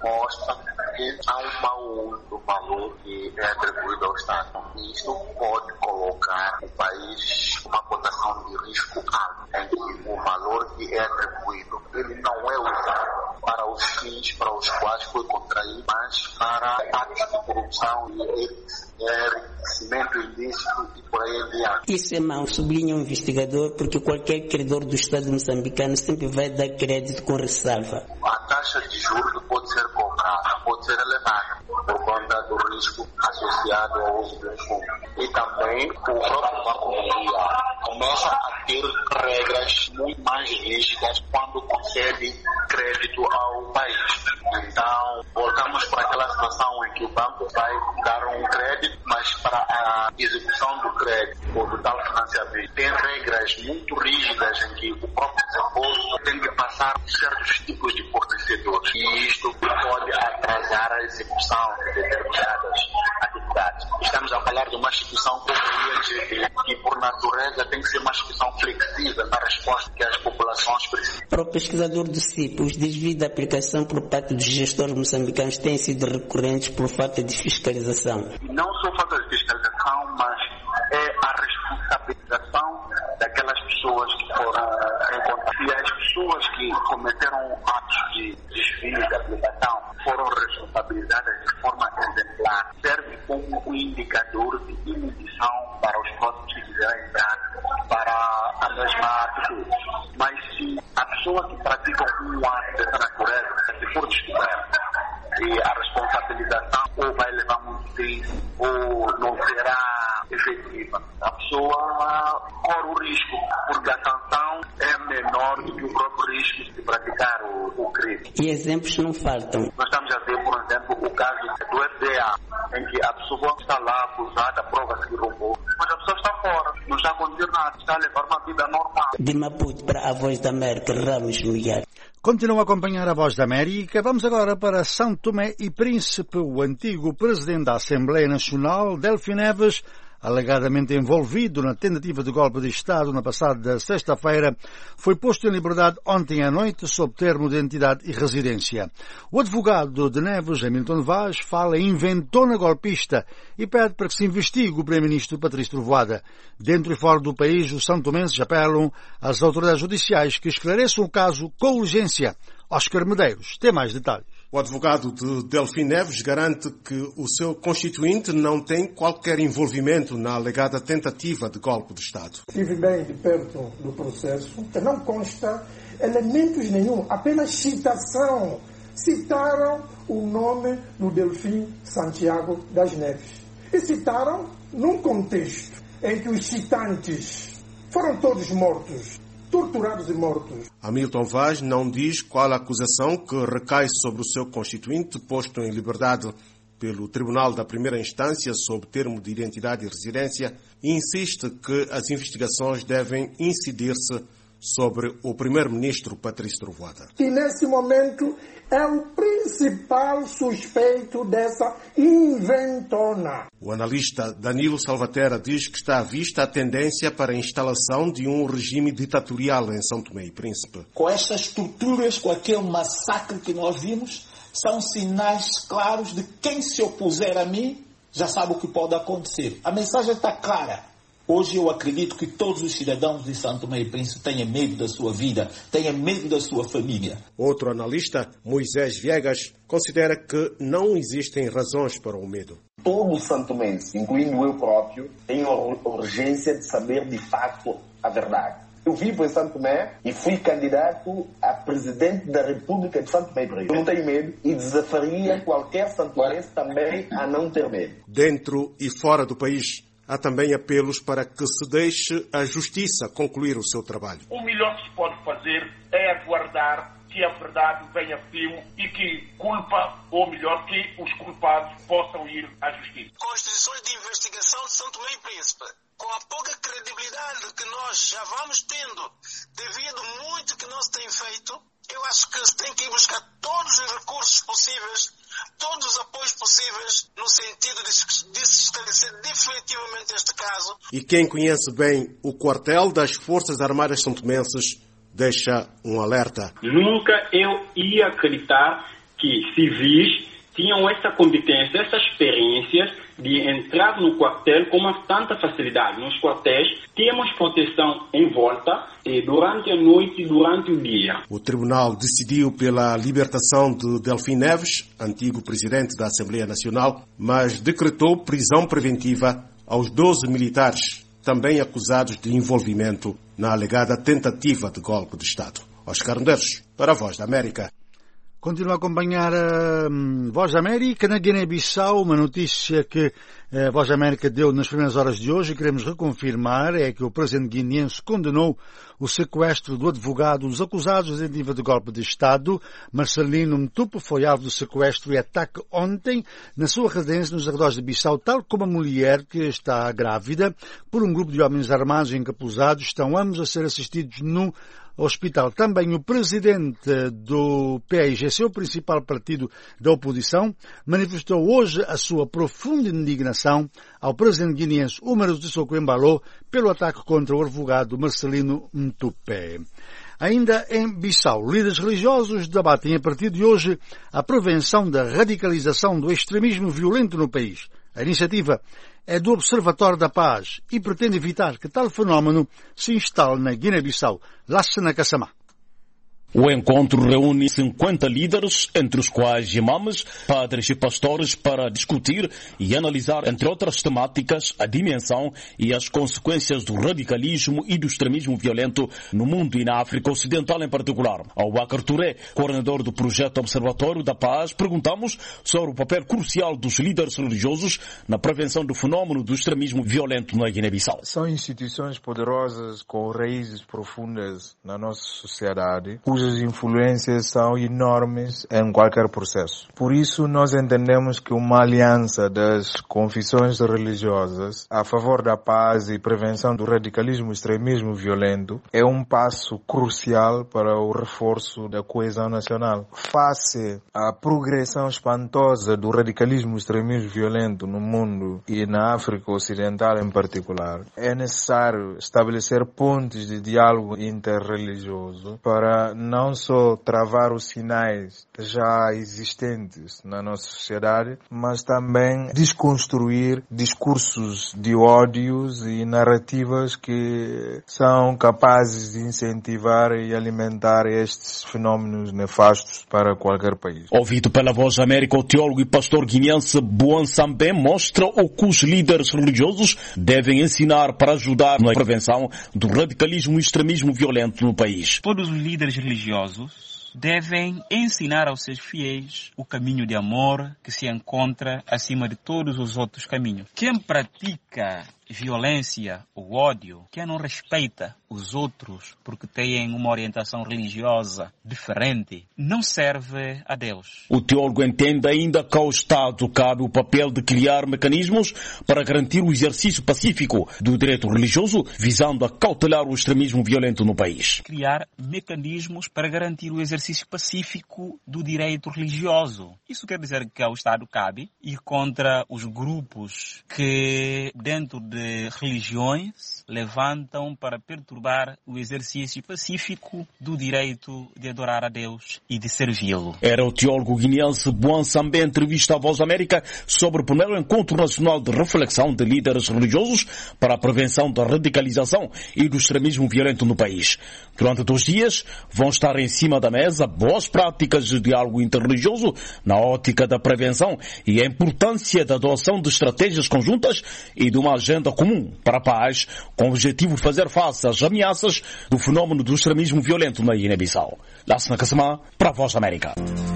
mostra que há um mau uso do valor que é atribuído ao Estado. E isto pode colocar o país numa condição de risco alto, em que o valor que é atribuído ele não é usado para os fins para os quais foi contraído, mas para atos de corrupção e enriquecimento ilícito e por aí adiante. Isso é mau, sublinha o investigador, porque qualquer credor do Estado moçambicano sempre vai dar crédito com ressalva. A taxa de juros pode ser cobrada, pode ser elevada por conta do risco associado ao uso dos fundos. E também o próprio Banco Mundial começa a ter regras muito mais rígidas quando concede crédito ao país. Então, voltamos para aquela situação em que o banco vai dar um crédito, mas para a execução do crédito ou do tal financiamento tem regras muito rígidas em que o próprio desembolso tem que passar certos tipos de fornecedores. E isto pode atrasar a execução de determinadas atividades. Estamos a falar de uma instituição como o INGD, que por natureza tem que ser uma instituição flexível na resposta que as populações precisam. Para o pesquisador do CIP, os desvios da aplicação por parte dos gestores moçambicanos têm sido recorrentes por falta de fiscalização. Não só falta de fiscalização, mas é a responsabilização daquelas pessoas que foram encontradas. E as pessoas que cometeram atos de desvio da aplicação foram responsabilizadas de forma exemplar. Serve como um indicador de inibição para os próximos que quiserem entrar para a mesma atitude. Mas se a pessoa que pratica um ato dessa natureza, se for descoberta, e a responsabilização ou vai levar muito tempo ou não será efetiva, a pessoa corre o risco, porque a sanção é menor do que o próprio risco de praticar o crime. E exemplos não faltam. Nós estamos a ver, por exemplo, o caso do FDA, em que a pessoa está lá acusada, prova-se que roubou, mas a pessoa está fora, não está a acontecer nada, está a levar uma vida normal. De Maputo para a Voz da América, Ramos Miguel. Continua a acompanhar a Voz da América. Vamos agora para São Tomé e Príncipe. O antigo presidente da Assembleia Nacional, Delfim Neves, alegadamente envolvido na tentativa de golpe de Estado na passada sexta-feira, foi posto em liberdade ontem à noite sob termo de identidade e residência. O advogado de Neves, Hamilton Vaz, fala em inventona golpista e pede para que se investigue o primeiro-ministro Patrício Trovoada. Dentro e fora do país, os santomenses apelam às autoridades judiciais que esclareçam o caso com urgência. Oscar Medeiros tem mais detalhes. O advogado de Delfim Neves garante que o seu constituinte não tem qualquer envolvimento na alegada tentativa de golpe de Estado. Estive bem de perto do processo, não consta elementos nenhum, apenas citação. Citaram o nome do Delfim Santiago das Neves. E citaram num contexto em que os citantes foram todos mortos, torturados e mortos. Hamilton Vaz não diz qual a acusação que recai sobre o seu constituinte, posto em liberdade pelo Tribunal da Primeira Instância sob termo de identidade e residência, e insiste que as investigações devem incidir-se sobre o primeiro-ministro Patrício Trovoada. E nesse momento é o principal suspeito dessa inventona. O analista Danilo Salvatera diz que está à vista a tendência para a instalação de um regime ditatorial em São Tomé e Príncipe. Com estas estruturas, com aquele massacre que nós vimos, são sinais claros de quem se opuser a mim já sabe o que pode acontecer. A mensagem está clara. Hoje eu acredito que todos os cidadãos de São Tomé e Príncipe tenham medo da sua vida, tenham medo da sua família. Outro analista, Moisés Viegas, considera que não existem razões para o medo. Todo santomense, incluindo eu próprio, tem a urgência de saber de facto a verdade. Eu vivo em São Tomé e fui candidato a presidente da República de São Tomé e Príncipe. Eu não tenho medo e desafiaria qualquer santomense também a não ter medo. Dentro e fora do país, há também apelos para que se deixe a justiça concluir o seu trabalho. O melhor que se pode fazer é aguardar que a verdade venha firme e que culpa, ou melhor, que os culpados possam ir à justiça. Com as decisões de investigação de São Tomé e Príncipe, com a pouca credibilidade que nós já vamos tendo, devido muito que não se tem feito, eu acho que se tem que ir buscar todos os recursos possíveis, todos os apoios possíveis, no sentido de se esclarecer definitivamente este caso. E quem conhece bem o quartel das Forças Armadas santomenses deixa um alerta. Nunca eu ia acreditar que civis tinham essa competência, essa experiência de entrar no quartel com uma tanta facilidade. Nos quartéis temos proteção em volta durante a noite e durante o dia. O tribunal decidiu pela libertação de Delfim Neves, antigo presidente da Assembleia Nacional, mas decretou prisão preventiva aos 12 militares, também acusados de envolvimento na alegada tentativa de golpe de Estado. Oscar Medeiros, para a Voz da América. Continua a acompanhar a Voz da América. Na Guiné-Bissau, uma notícia que a Voz da América deu nas primeiras horas de hoje e queremos reconfirmar é que o presidente guineense condenou o sequestro do advogado dos acusados de tentativa de golpe de Estado. Marcelino Mtupo foi alvo do sequestro e ataque ontem na sua residência nos arredores de Bissau, tal como a mulher que está grávida por um grupo de homens armados e encapuzados. Estão ambos a ser assistidos no hospital. Também o presidente do PAIGC, o principal partido da oposição, manifestou hoje a sua profunda indignação ao presidente guineense Umaru Sissoko Embalo pelo ataque contra o advogado Marcelino Mtupe. Ainda em Bissau, líderes religiosos debatem a partir de hoje a prevenção da radicalização do extremismo violento no país. A iniciativa é do Observatório da Paz e pretende evitar que tal fenómeno se instale na Guiné-Bissau. Lassana Kassamá. O encontro reúne 50 líderes, entre os quais imãs, padres e pastores, para discutir e analisar, entre outras temáticas, a dimensão e as consequências do radicalismo e do extremismo violento no mundo e na África Ocidental em particular. Ao Bakar Touré, coordenador do projeto Observatório da Paz, perguntamos sobre o papel crucial dos líderes religiosos na prevenção do fenómeno do extremismo violento na Guiné-Bissau. São instituições poderosas com raízes profundas na nossa sociedade, cujas influências são enormes em qualquer processo. Por isso, nós entendemos que uma aliança das confissões religiosas a favor da paz e prevenção do radicalismo e extremismo violento é um passo crucial para o reforço da coesão nacional. Face à progressão espantosa do radicalismo e extremismo violento no mundo e na África Ocidental em particular, é necessário estabelecer pontes de diálogo interreligioso para não só travar os sinais já existentes na nossa sociedade, mas também desconstruir discursos de ódios e narrativas que são capazes de incentivar e alimentar estes fenómenos nefastos para qualquer país. Ouvido pela Voz da América, o teólogo e pastor guineense Boan Sambé mostra o que os líderes religiosos devem ensinar para ajudar na prevenção do radicalismo e extremismo violento no país. Todos os líderes religiosos devem ensinar aos seus fiéis o caminho de amor que se encontra acima de todos os outros caminhos. Quem pratica violência ou ódio, quem não respeita os outros porque têm uma orientação religiosa diferente, não serve a Deus. O teólogo entende ainda que ao Estado cabe o papel de criar mecanismos para garantir o exercício pacífico do direito religioso, visando a cautelar o extremismo violento no país. Criar mecanismos para garantir o exercício pacífico do direito religioso. Isso quer dizer que ao Estado cabe ir contra os grupos que, dentro de religiões, levantam para perturbar o exercício pacífico do direito de adorar a Deus e de servi-lo. Era o teólogo guineense Boan Sambé, entrevista à Voz da América sobre o primeiro encontro nacional de reflexão de líderes religiosos para a prevenção da radicalização e do extremismo violento no país. Durante 2 dias vão estar em cima da mesa boas práticas de diálogo interreligioso na ótica da prevenção e a importância da adoção de estratégias conjuntas e de uma agenda comum para a paz, com o objetivo de fazer face às ameaças do fenómeno do extremismo violento na Guiné-Bissau. Lassana Kassamá, para a Voz da América.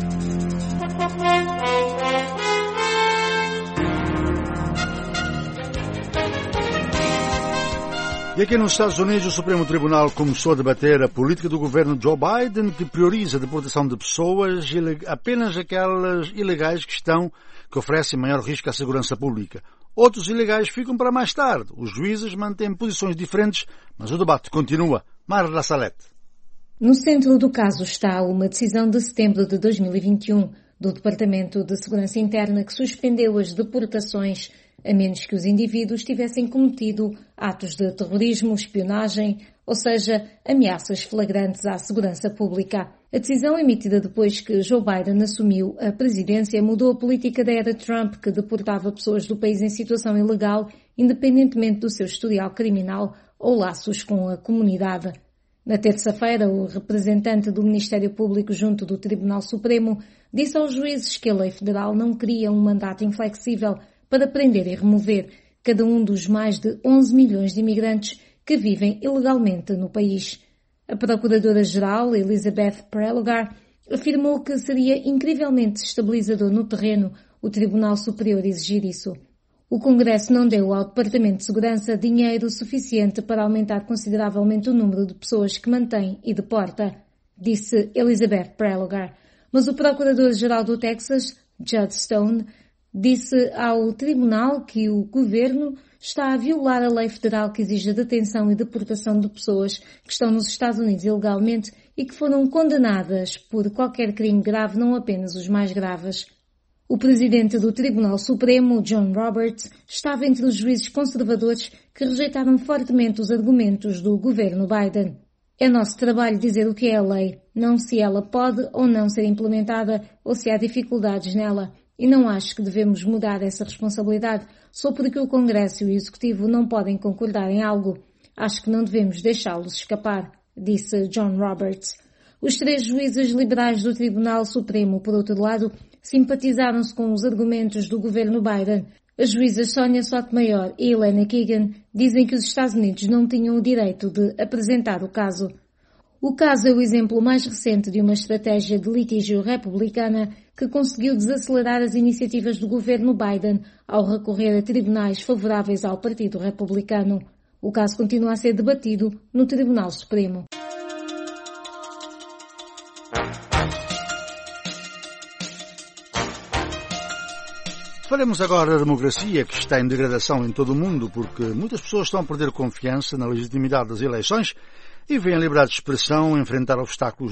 E aqui nos Estados Unidos, o Supremo Tribunal começou a debater a política do governo Joe Biden, que prioriza a deportação de pessoas, apenas aquelas ilegais que oferecem maior risco à segurança pública. Outros ilegais ficam para mais tarde. Os juízes mantêm posições diferentes, mas o debate continua. Marla Salete. No centro do caso está uma decisão de setembro de 2021 do Departamento de Segurança Interna que suspendeu as deportações a menos que os indivíduos tivessem cometido atos de terrorismo, espionagem, ou seja, ameaças flagrantes à segurança pública. A decisão, emitida depois que Joe Biden assumiu a presidência, mudou a política da era Trump, que deportava pessoas do país em situação ilegal, independentemente do seu historial criminal ou laços com a comunidade. Na terça-feira, o representante do Ministério Público junto do Tribunal Supremo disse aos juízes que a lei federal não cria um mandato inflexível para prender e remover cada um dos mais de 11 milhões de imigrantes que vivem ilegalmente no país. A Procuradora-Geral, Elizabeth Prelogar, afirmou que seria incrivelmente desestabilizador no terreno o Tribunal Superior exigir isso. O Congresso não deu ao Departamento de Segurança dinheiro suficiente para aumentar consideravelmente o número de pessoas que mantém e deporta, disse Elizabeth Prelogar. Mas o Procurador-Geral do Texas, Judd Stone, disse ao Tribunal que o governo está a violar a lei federal que exige a detenção e deportação de pessoas que estão nos Estados Unidos ilegalmente e que foram condenadas por qualquer crime grave, não apenas os mais graves. O presidente do Tribunal Supremo, John Roberts, estava entre os juízes conservadores que rejeitaram fortemente os argumentos do governo Biden. É nosso trabalho dizer o que é a lei, não se ela pode ou não ser implementada ou se há dificuldades nela. E não acho que devemos mudar essa responsabilidade só porque o Congresso e o Executivo não podem concordar em algo. Acho que não devemos deixá-los escapar, disse John Roberts. Os 3 juízes liberais do Tribunal Supremo, por outro lado, simpatizaram-se com os argumentos do governo Biden. As juízas Sonia Sotomayor e Elena Kagan dizem que os Estados Unidos não tinham o direito de apresentar o caso. O caso é o exemplo mais recente de uma estratégia de litígio republicana que conseguiu desacelerar as iniciativas do governo Biden ao recorrer a tribunais favoráveis ao Partido Republicano. O caso continua a ser debatido no Tribunal Supremo. Falemos agora da democracia, que está em degradação em todo o mundo, porque muitas pessoas estão a perder confiança na legitimidade das eleições e veem a liberdade de expressão enfrentar obstáculos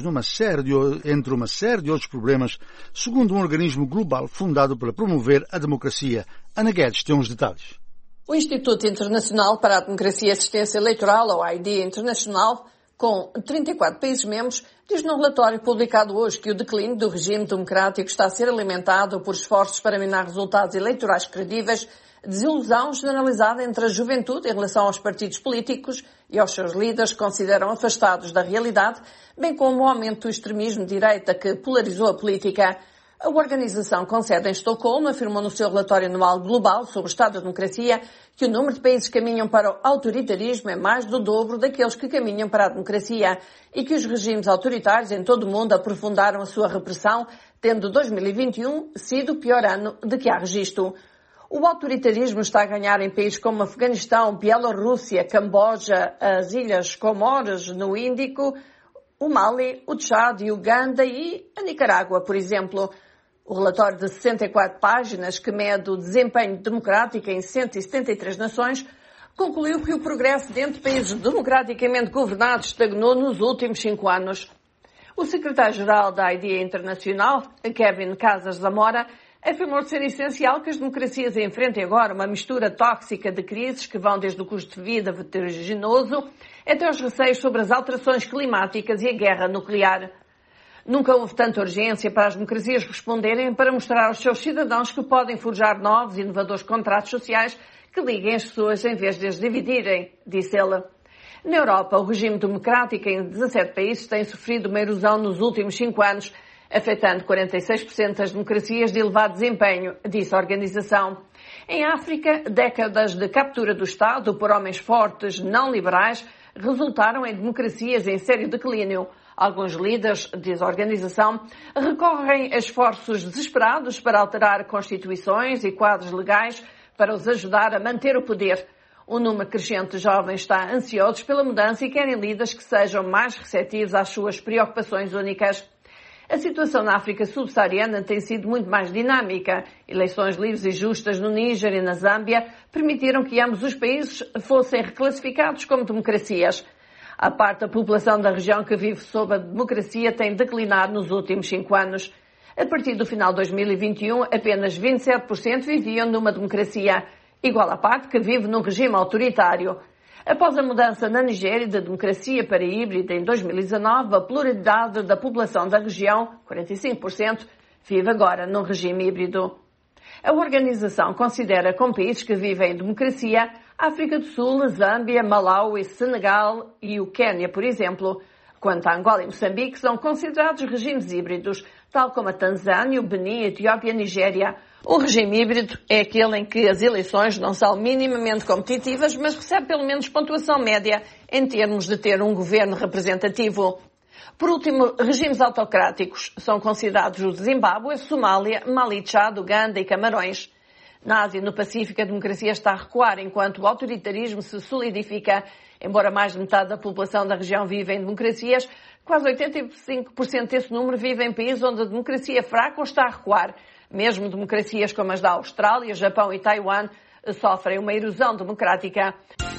entre uma série de outros problemas, segundo um organismo global fundado para promover a democracia. Ana Guedes tem uns detalhes. O Instituto Internacional para a Democracia e Assistência Eleitoral, ou ID Internacional, com 34 países membros, diz num relatório publicado hoje que o declínio do regime democrático está a ser alimentado por esforços para minar resultados eleitorais credíveis, desilusão generalizada entre a juventude em relação aos partidos políticos e aos seus líderes que consideram afastados da realidade, bem como o aumento do extremismo de direita que polarizou a política. A organização com sede em Estocolmo afirmou no seu relatório anual global sobre o estado da democracia que o número de países que caminham para o autoritarismo é mais do dobro daqueles que caminham para a democracia e que os regimes autoritários em todo o mundo aprofundaram a sua repressão, tendo 2021 sido o pior ano de que há registro. O autoritarismo está a ganhar em países como Afeganistão, Bielorrússia, Camboja, as Ilhas Comores no Índico, o Mali, o Tchad, Uganda e a Nicarágua, por exemplo. O relatório de 64 páginas, que mede o desempenho democrático em 173 nações, concluiu que o progresso dentro de países democraticamente governados estagnou nos últimos 5 anos. O secretário-geral da IDEA Internacional, Kevin Casas Zamora, afirmou ser essencial que as democracias enfrentem agora uma mistura tóxica de crises que vão desde o custo de vida vertiginoso até os receios sobre as alterações climáticas e a guerra nuclear. Nunca houve tanta urgência para as democracias responderem para mostrar aos seus cidadãos que podem forjar novos e inovadores contratos sociais que liguem as pessoas em vez de as dividirem, disse ele. Na Europa, o regime democrático em 17 países tem sofrido uma erosão nos últimos 5 anos, afetando 46% das democracias de elevado desempenho, disse a organização. Em África, décadas de captura do Estado por homens fortes não liberais resultaram em democracias em sério declínio. Alguns líderes, diz a organização, recorrem a esforços desesperados para alterar constituições e quadros legais para os ajudar a manter o poder. Um número crescente de jovens está ansiosos pela mudança e querem líderes que sejam mais receptivos às suas preocupações únicas. A situação na África subsaariana tem sido muito mais dinâmica. Eleições livres e justas no Níger e na Zâmbia permitiram que ambos os países fossem reclassificados como democracias. A parte da população da região que vive sob a democracia tem declinado nos últimos 5 anos. A partir do final de 2021, apenas 27% viviam numa democracia, igual à parte que vive num regime autoritário. Após a mudança na Nigéria de democracia para híbrida em 2019, a pluralidade da população da região, 45%, vive agora no regime híbrido. A organização considera como países que vivem em democracia a África do Sul, Zâmbia, Malawi, Senegal e o Quênia, por exemplo. Quanto a Angola e Moçambique, são considerados regimes híbridos, tal como a Tanzânia, o Benin, a Etiópia e a Nigéria. Um regime híbrido é aquele em que as eleições não são minimamente competitivas, mas recebe pelo menos pontuação média em termos de ter um governo representativo. Por último, regimes autocráticos são considerados o Zimbábue, Somália, Mali, Tchad, Uganda e Camarões. Na Ásia e no Pacífico, a democracia está a recuar enquanto o autoritarismo se solidifica. Embora mais de metade da população da região vive em democracias, quase 85% desse número vive em países onde a democracia é fraca ou está a recuar. Mesmo democracias como as da Austrália, Japão e Taiwan sofrem uma erosão democrática.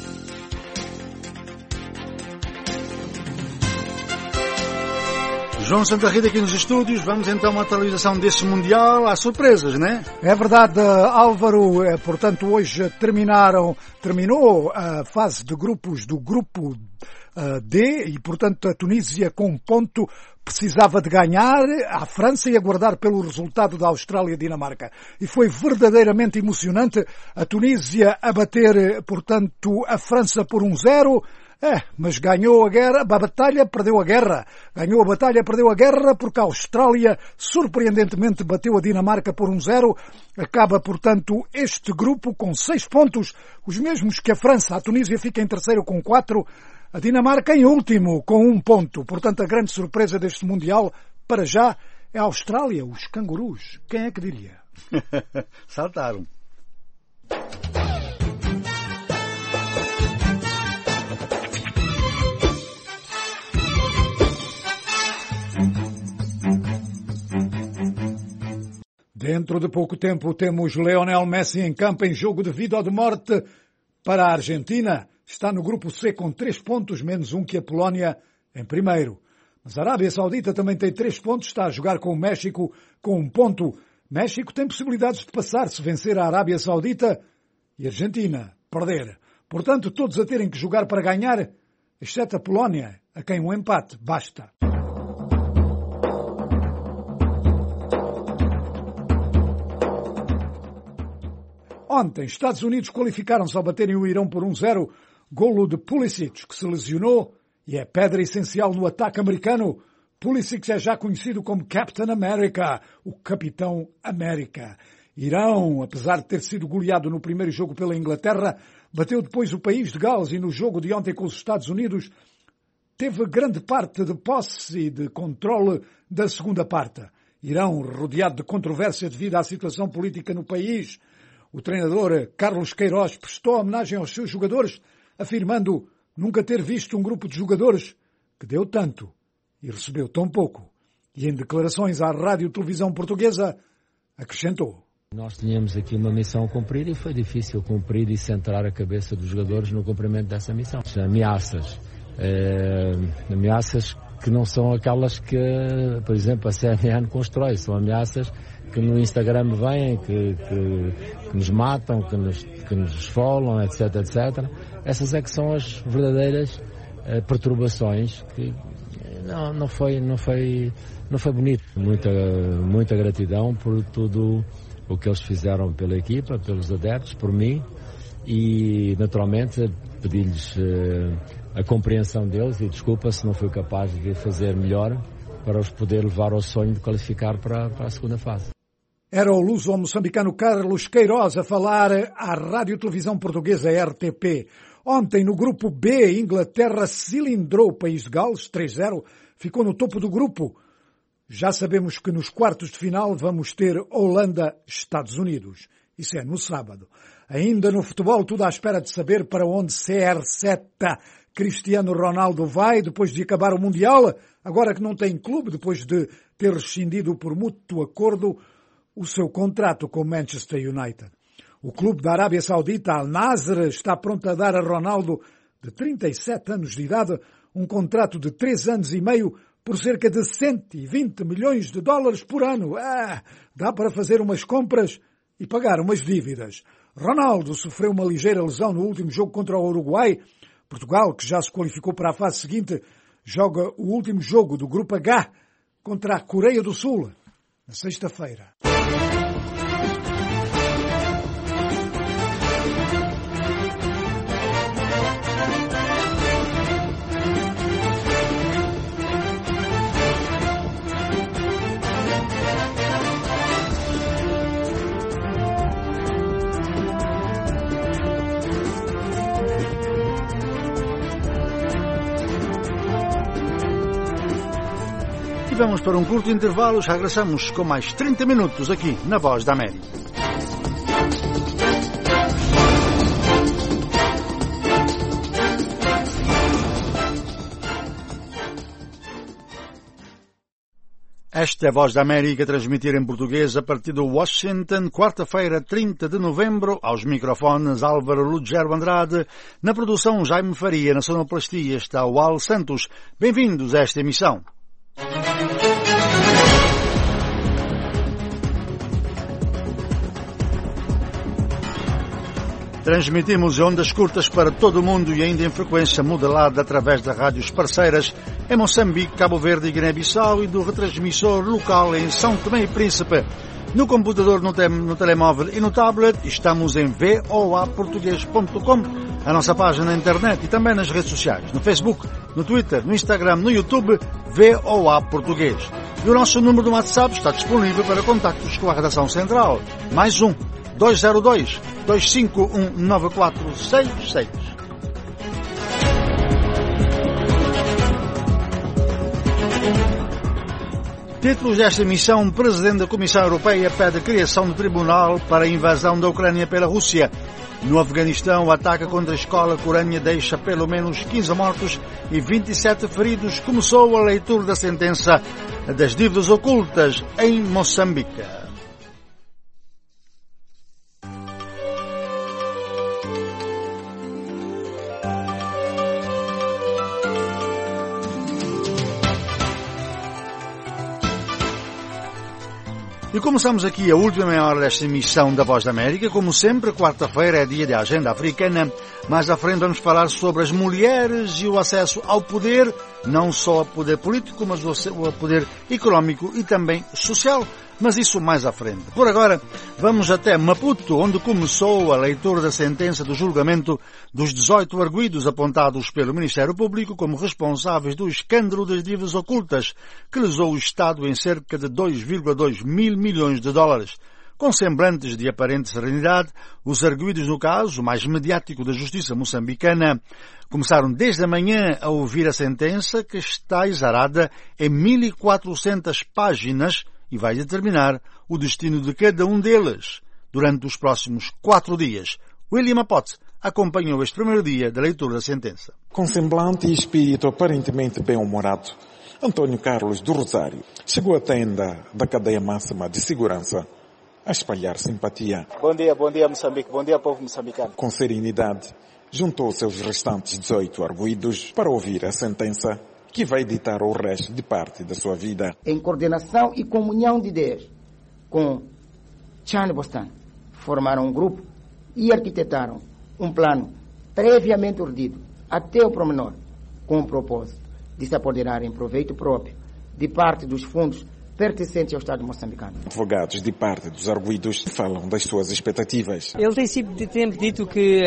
João Santa Rita aqui nos estúdios. Vamos então a uma atualização desse Mundial. Há surpresas, não é? É verdade, Álvaro. Portanto, hoje terminou a fase de grupos do grupo D e, portanto, a Tunísia com um ponto precisava de ganhar à França e aguardar pelo resultado da Austrália e Dinamarca. E foi verdadeiramente emocionante a Tunísia a bater, portanto, a França por 1-0. Mas ganhou a batalha, perdeu a guerra. Ganhou a batalha, perdeu a guerra, porque a Austrália, surpreendentemente, bateu a Dinamarca por 1-0. Acaba, portanto, este grupo com 6 pontos, os mesmos que a França. A Tunísia fica em terceiro com 4, a Dinamarca em último com 1 ponto. Portanto, a grande surpresa deste Mundial, para já, é a Austrália, os cangurus. Quem é que diria? Saltaram. Dentro de pouco tempo temos Lionel Messi em campo em jogo de vida ou de morte para a Argentina. Está no grupo C com 3 pontos, menos 1 que a Polónia em primeiro. Mas a Arábia Saudita também tem 3 pontos, está a jogar com o México com 1 ponto. México tem possibilidades de passar se vencer a Arábia Saudita e a Argentina perder. Portanto, todos a terem que jogar para ganhar, exceto a Polónia, a quem um empate basta. Ontem, Estados Unidos qualificaram-se ao baterem o Irão por 1-0, golo de Pulisic, que se lesionou e é pedra essencial no ataque americano. Pulisic é já conhecido como Captain America, o Capitão América. Irão, apesar de ter sido goleado no primeiro jogo pela Inglaterra, bateu depois o país de Gales e no jogo de ontem com os Estados Unidos teve grande parte de posse e de controle da segunda parte. Irão, rodeado de controvérsia devido à situação política no país. O treinador Carlos Queiroz prestou homenagem aos seus jogadores, afirmando nunca ter visto um grupo de jogadores que deu tanto e recebeu tão pouco. E em declarações à Rádio Televisão Portuguesa, acrescentou: Nós tínhamos aqui uma missão a cumprir e foi difícil cumprir e centrar a cabeça dos jogadores no cumprimento dessa missão. Ameaças que não são aquelas que, por exemplo, a CNN constrói, são ameaças que no Instagram vêm, que nos matam, que nos esfolam, etc, etc. Essas é que são as verdadeiras perturbações que não foi bonito. Muita gratidão por tudo o que eles fizeram pela equipa, pelos adeptos, por mim e naturalmente pedir-lhes a compreensão deles e desculpa se não fui capaz de fazer melhor para os poder levar ao sonho de qualificar para a segunda fase. Era o luso-moçambicano Carlos Queiroz a falar à Rádio Televisão Portuguesa RTP. Ontem, no grupo B, Inglaterra cilindrou o país de Gales, 3-0, ficou no topo do grupo. Já sabemos que nos quartos de final vamos ter Holanda-Estados Unidos. Isso é no sábado. Ainda no futebol, tudo à espera de saber para onde CR7 Cristiano Ronaldo vai depois de acabar o Mundial, agora que não tem clube, depois de ter rescindido por mútuo acordo o seu contrato com o Manchester United. O clube da Arábia Saudita, Al Nassr, está pronto a dar a Ronaldo, de 37 anos de idade, um contrato de 3 anos e meio por cerca de 120 milhões de dólares por ano. Dá para fazer umas compras e pagar umas dívidas. Ronaldo sofreu uma ligeira lesão no último jogo contra o Uruguai, Portugal, que já se qualificou para a fase seguinte, joga o último jogo do Grupo H contra a Coreia do Sul, na sexta-feira. E vamos para um curto intervalo, já regressamos com mais 30 minutos aqui na Voz da América. Esta é a Voz da América, a transmitir em português a partir de Washington, quarta-feira, 30 de novembro, aos microfones Álvaro Lugero Andrade, na produção Jaime Faria, na sonoplastia está o Al Santos. Bem-vindos a esta emissão. Transmitimos ondas curtas para todo o mundo e ainda em frequência modulada através de rádios parceiras em Moçambique, Cabo Verde e Guiné-Bissau e do retransmissor local em São Tomé e Príncipe. No computador, no telemóvel e no tablet estamos em voaportugues.com, a nossa página na internet e também nas redes sociais, no Facebook, no Twitter, no Instagram, no YouTube, VOA Português. E o nosso número do WhatsApp está disponível para contactos com a redação central. Mais 202-251-9466. Títulos desta emissão: Presidente da Comissão Europeia pede a criação de tribunal para a invasão da Ucrânia pela Rússia. No Afeganistão, o ataque contra a escola corânia deixa pelo menos 15 mortos e 27 feridos. Começou a leitura da sentença das dívidas ocultas em Moçambique. E começamos aqui a última meia hora desta emissão da Voz da América. Como sempre, quarta-feira é dia de agenda africana. Mais à frente vamos falar sobre as mulheres e o acesso ao poder, não só ao poder político, mas ao poder económico e também social. Mas isso mais à frente. Por agora, vamos até Maputo, onde começou a leitura da sentença do julgamento dos 18 arguidos apontados pelo Ministério Público como responsáveis do escândalo das dívidas ocultas, que lesou o Estado em cerca de 2,2 mil milhões de dólares. Com semblantes de aparente serenidade, os arguidos no caso, mais mediático da justiça moçambicana, começaram desde a manhã a ouvir a sentença, que está exarada em 1.400 páginas, e vai determinar o destino de cada um deles durante os próximos 4 dias. William Apote acompanhou este primeiro dia da leitura da sentença. Com semblante e espírito aparentemente bem-humorado, Antônio Carlos do Rosário chegou à tenda da cadeia máxima de segurança a espalhar simpatia. Bom dia Moçambique, bom dia povo moçambicano. Com serenidade, juntou-se aos restantes 18 arguidos para ouvir a sentença que vai ditar o resto de parte da sua vida. Em coordenação e comunhão de ideias com Chane Bostan, formaram um grupo e arquitetaram um plano previamente urdido, até o pormenor, com o propósito de se apoderar em proveito próprio de parte dos fundos pertencentes ao Estado moçambicano. Advogados de parte dos arguidos falam das suas expectativas. Ele tem sempre dito que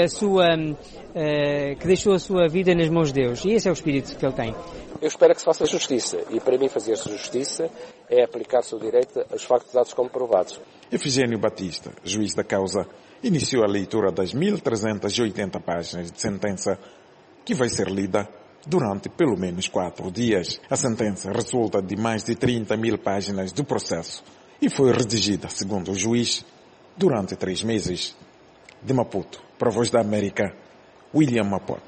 que deixou a sua vida nas mãos de Deus, e esse é o espírito que ele tem. Eu espero que se faça justiça, e para mim fazer-se justiça é aplicar-se o direito aos factos dados como provados. Efigênio Batista, juiz da causa, iniciou a leitura das 1.380 páginas de sentença, que vai ser lida durante pelo menos 4 dias. A sentença resulta de mais de 30 mil páginas do processo e foi redigida, segundo o juiz, durante 3 meses. De Maputo, para a Voz da América, William Apote.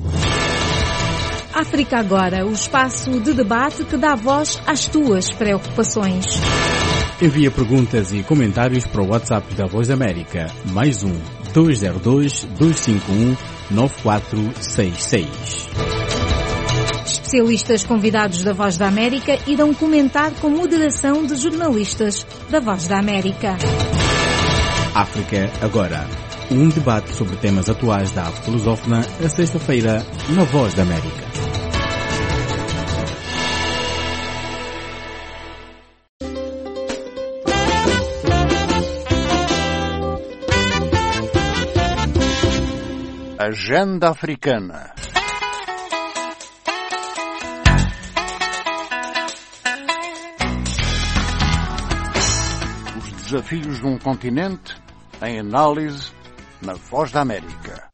África Agora, o espaço de debate que dá voz às tuas preocupações. Envia perguntas e comentários para o WhatsApp da Voz da América, mais 202-251-9466. Especialistas convidados da Voz da América irão comentar com moderação de jornalistas da Voz da América. África Agora. Um debate sobre temas atuais da arte lusófona, a sexta-feira, na Voz da América. Agenda Africana. Os desafios de um continente em análise na Voz da América.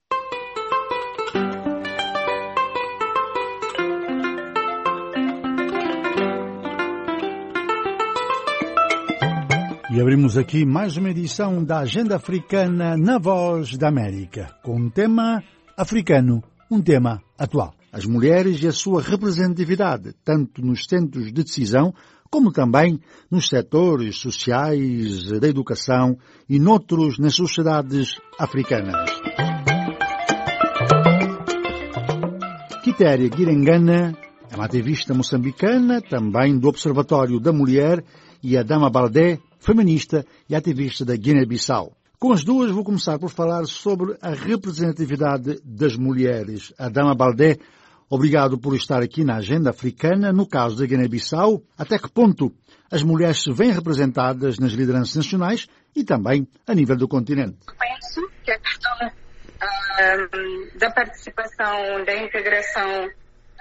E abrimos aqui mais uma edição da Agenda Africana na Voz da América, com um tema africano, um tema atual. As mulheres e a sua representatividade, tanto nos centros de decisão, como também nos setores sociais, da educação e noutros nas sociedades africanas. Quitéria Guirengana é uma ativista moçambicana, também do Observatório da Mulher, e a Dama Baldé, feminista e ativista da Guiné-Bissau. Com as duas vou começar por falar sobre a representatividade das mulheres. A Dama Baldé, obrigado por estar aqui na Agenda Africana. No caso da Guiné-Bissau, até que ponto as mulheres se veem representadas nas lideranças nacionais e também a nível do continente? Penso que a questão da participação, da integração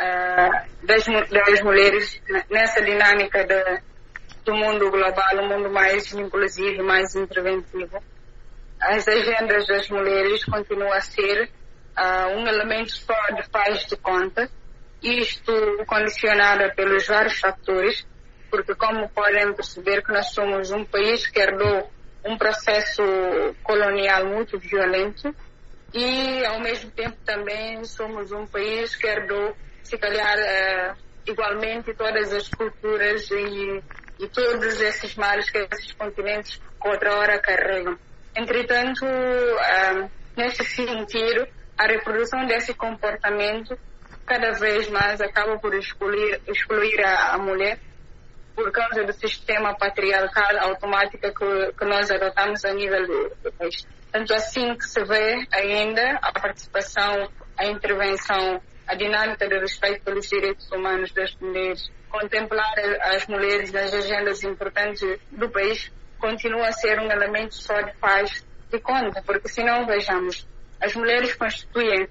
das mulheres nessa dinâmica do mundo global, um mundo mais inclusivo, mais interventivo. As agendas das mulheres continuam a ser um elemento só de faz de conta, isto condicionado pelos vários fatores, porque como podem perceber que nós somos um país que herdou um processo colonial muito violento e ao mesmo tempo também somos um país que herdou, se calhar, igualmente todas as culturas e todos esses males que esses continentes outra hora carregam. Entretanto, nesse sentido, a reprodução desse comportamento cada vez mais acaba por excluir a mulher por causa do sistema patriarcal automático que nós adotamos a nível do país. Tanto assim que se vê ainda a participação, a intervenção, a dinâmica de respeito pelos direitos humanos das mulheres, contemplar as mulheres nas agendas importantes do país continua a ser um elemento só de faz de conta, porque se não vejamos, as mulheres constituem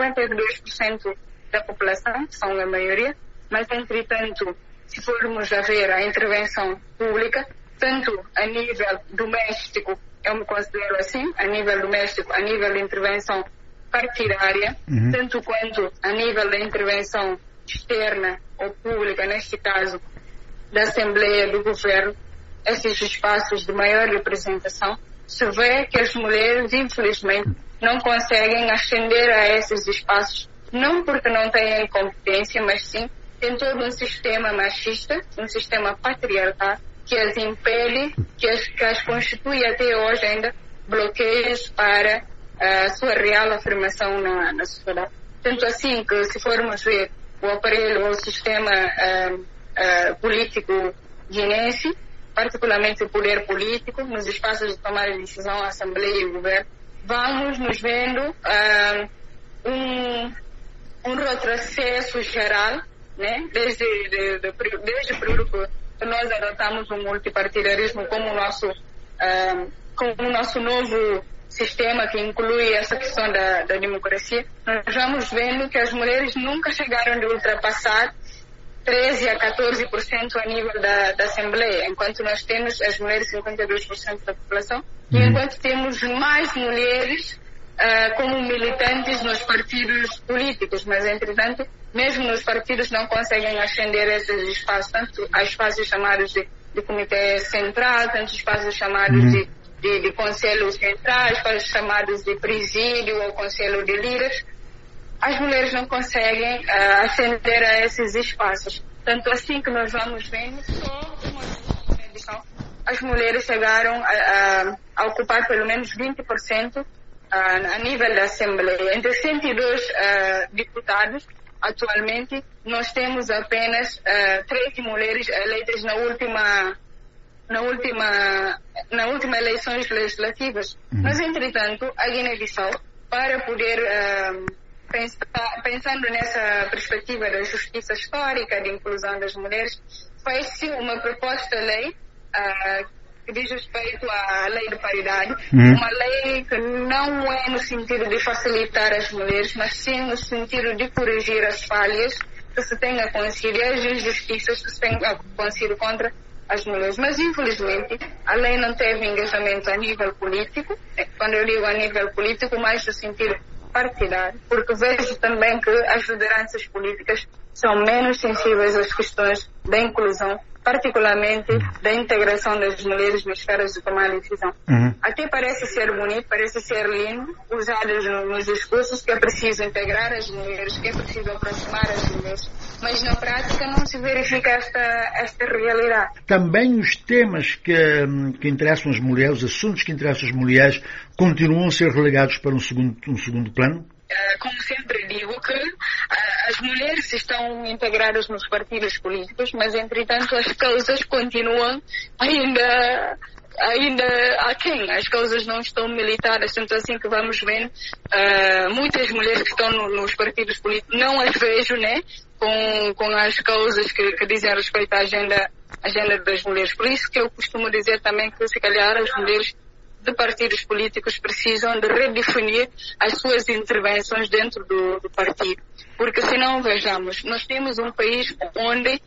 52% da população, são a maioria, mas entretanto, se formos a ver a intervenção pública, tanto a nível doméstico, eu me considero assim, a nível doméstico, a nível de intervenção partidária, tanto quanto a nível da intervenção externa ou pública, neste caso, da Assembleia do Governo, esses espaços de maior representação, se vê que as mulheres, infelizmente, não conseguem ascender a esses espaços, não porque não tenham competência, mas sim tem todo um sistema machista, um sistema patriarcal, que as impede, que as constitui até hoje ainda bloqueios para a sua real afirmação na sociedade. Tanto assim que, se formos ver o aparelho ou o sistema político guinense, particularmente o poder político, nos espaços de tomar de decisão, a Assembleia e o Governo, vamos nos vendo um retrocesso geral, né? Desde o período que nós adotamos o multipartidarismo como o nosso novo sistema que inclui essa questão da democracia, nós vamos vendo que as mulheres nunca chegaram de ultrapassar 13% a 14% a nível da Assembleia, enquanto nós temos as mulheres 52% da população, e enquanto temos mais mulheres como militantes nos partidos políticos, mas entretanto, mesmo nos partidos não conseguem ascender esses espaços, tanto a espaços chamados de comitê central, tanto espaços chamados de conselho central, espaços chamados de presídio ou conselho de líderes. As mulheres não conseguem ascender a esses espaços. Tanto assim que nós vamos vendo só uma edição. As mulheres chegaram a ocupar pelo menos 20% a nível da Assembleia. Entre 102 deputados, atualmente, nós temos apenas 13 mulheres eleitas na última na última eleições legislativas. Mas, entretanto, a Guiné-Bissau, para poder pensando nessa perspectiva da justiça histórica, de inclusão das mulheres, fez-se uma proposta de lei que diz respeito à lei de paridade, uma lei que não é no sentido de facilitar as mulheres, mas sim no sentido de corrigir as falhas que se tenha acontecido e as injustiças que se tenha acontecido contra as mulheres. Mas, infelizmente, a lei não teve engajamento a nível político. Quando eu digo a nível político, mais no sentido partidário, porque vejo também que as lideranças políticas são menos sensíveis às questões da inclusão, particularmente da integração das mulheres nas esferas de tomar decisão. Até parece ser bonito, parece ser lindo, usados nos discursos, que é preciso integrar as mulheres, que é preciso aproximar as mulheres, mas na prática não se verifica esta realidade. Também os temas que interessam as mulheres, os assuntos que interessam as mulheres, continuam a ser relegados para um segundo plano? Como sempre digo, que as mulheres estão integradas nos partidos políticos, mas, entretanto, as causas continuam ainda aquém. As causas não estão militadas, tanto assim que vamos ver muitas mulheres que estão nos partidos políticos, não as vejo, né, com as causas que dizem respeito à agenda das mulheres. Por isso que eu costumo dizer também que, se calhar, as mulheres de partidos políticos precisam de redefinir as suas intervenções dentro do partido. Porque, se não vejamos, nós temos um país onde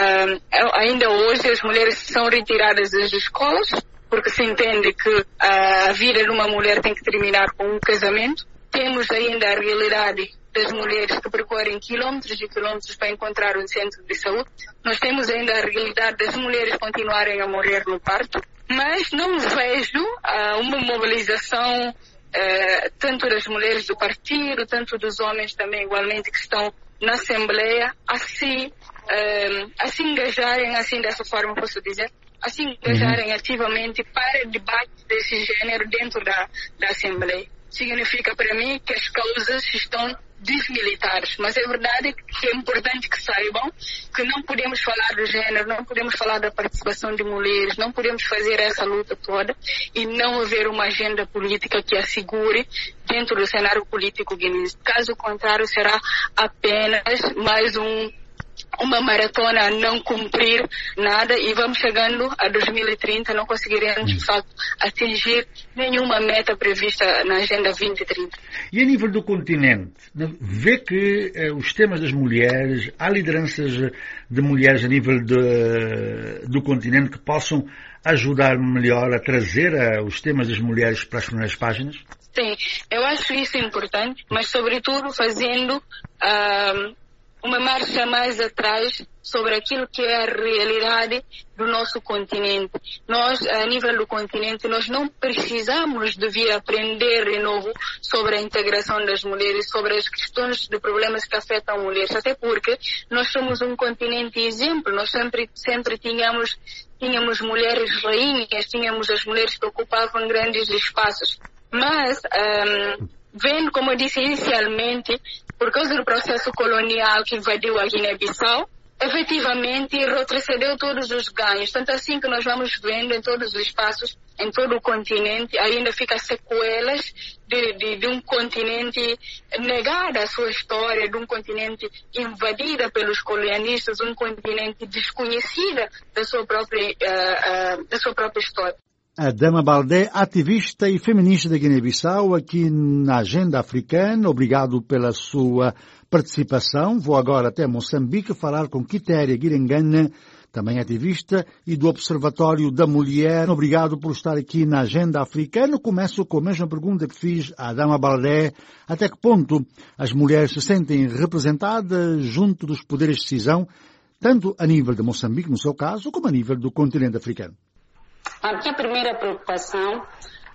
ainda hoje as mulheres são retiradas das escolas, porque se entende que a vida de uma mulher tem que terminar com um casamento. Temos ainda a realidade das mulheres que percorrem quilómetros e quilómetros para encontrar um centro de saúde. Nós temos ainda a realidade das mulheres continuarem a morrer no parto. Mas não vejo uma mobilização tanto das mulheres do partido, tanto dos homens também igualmente que estão na Assembleia, a se engajarem, assim dessa forma posso dizer, a se engajarem ativamente para debate desse gênero dentro da Assembleia. Significa para mim que as causas estão desmilitares, mas é verdade que é importante que saibam que não podemos falar do gênero, não podemos falar da participação de mulheres, não podemos fazer essa luta toda e não haver uma agenda política que assegure dentro do cenário político guineense. Caso contrário, será apenas mais uma maratona a não cumprir nada e vamos chegando a 2030, não conseguiremos de facto atingir nenhuma meta prevista na Agenda 2030. E a nível do continente, vê que os temas das mulheres, há lideranças de mulheres a nível do continente que possam ajudar melhor a trazer os temas das mulheres para as primeiras páginas? Sim, eu acho isso importante, mas sobretudo fazendo uma marcha mais atrás sobre aquilo que é a realidade do nosso continente. Nós, a nível do continente, nós não precisamos de vir aprender de novo sobre a integração das mulheres, sobre as questões de problemas que afetam mulheres, até porque nós somos um continente exemplo, nós sempre tínhamos mulheres rainhas, tínhamos as mulheres que ocupavam grandes espaços, mas vendo, como eu disse inicialmente, por causa do processo colonial que invadiu a Guiné-Bissau, efetivamente retrocedeu todos os ganhos. Tanto assim que nós vamos vendo em todos os espaços, em todo o continente, ainda fica sequelas de um continente negado à sua história, de um continente invadido pelos colonialistas, um continente desconhecida da sua própria história. Adama Baldé, ativista e feminista da Guiné-Bissau, aqui na Agenda Africana. Obrigado pela sua participação. Vou agora até Moçambique falar com Quitéria Guirengana, também ativista, e do Observatório da Mulher. Obrigado por estar aqui na Agenda Africana. Começo com a mesma pergunta que fiz à Adama Baldé. Até que ponto as mulheres se sentem representadas junto dos poderes de decisão, tanto a nível de Moçambique, no seu caso, como a nível do continente africano? A minha primeira preocupação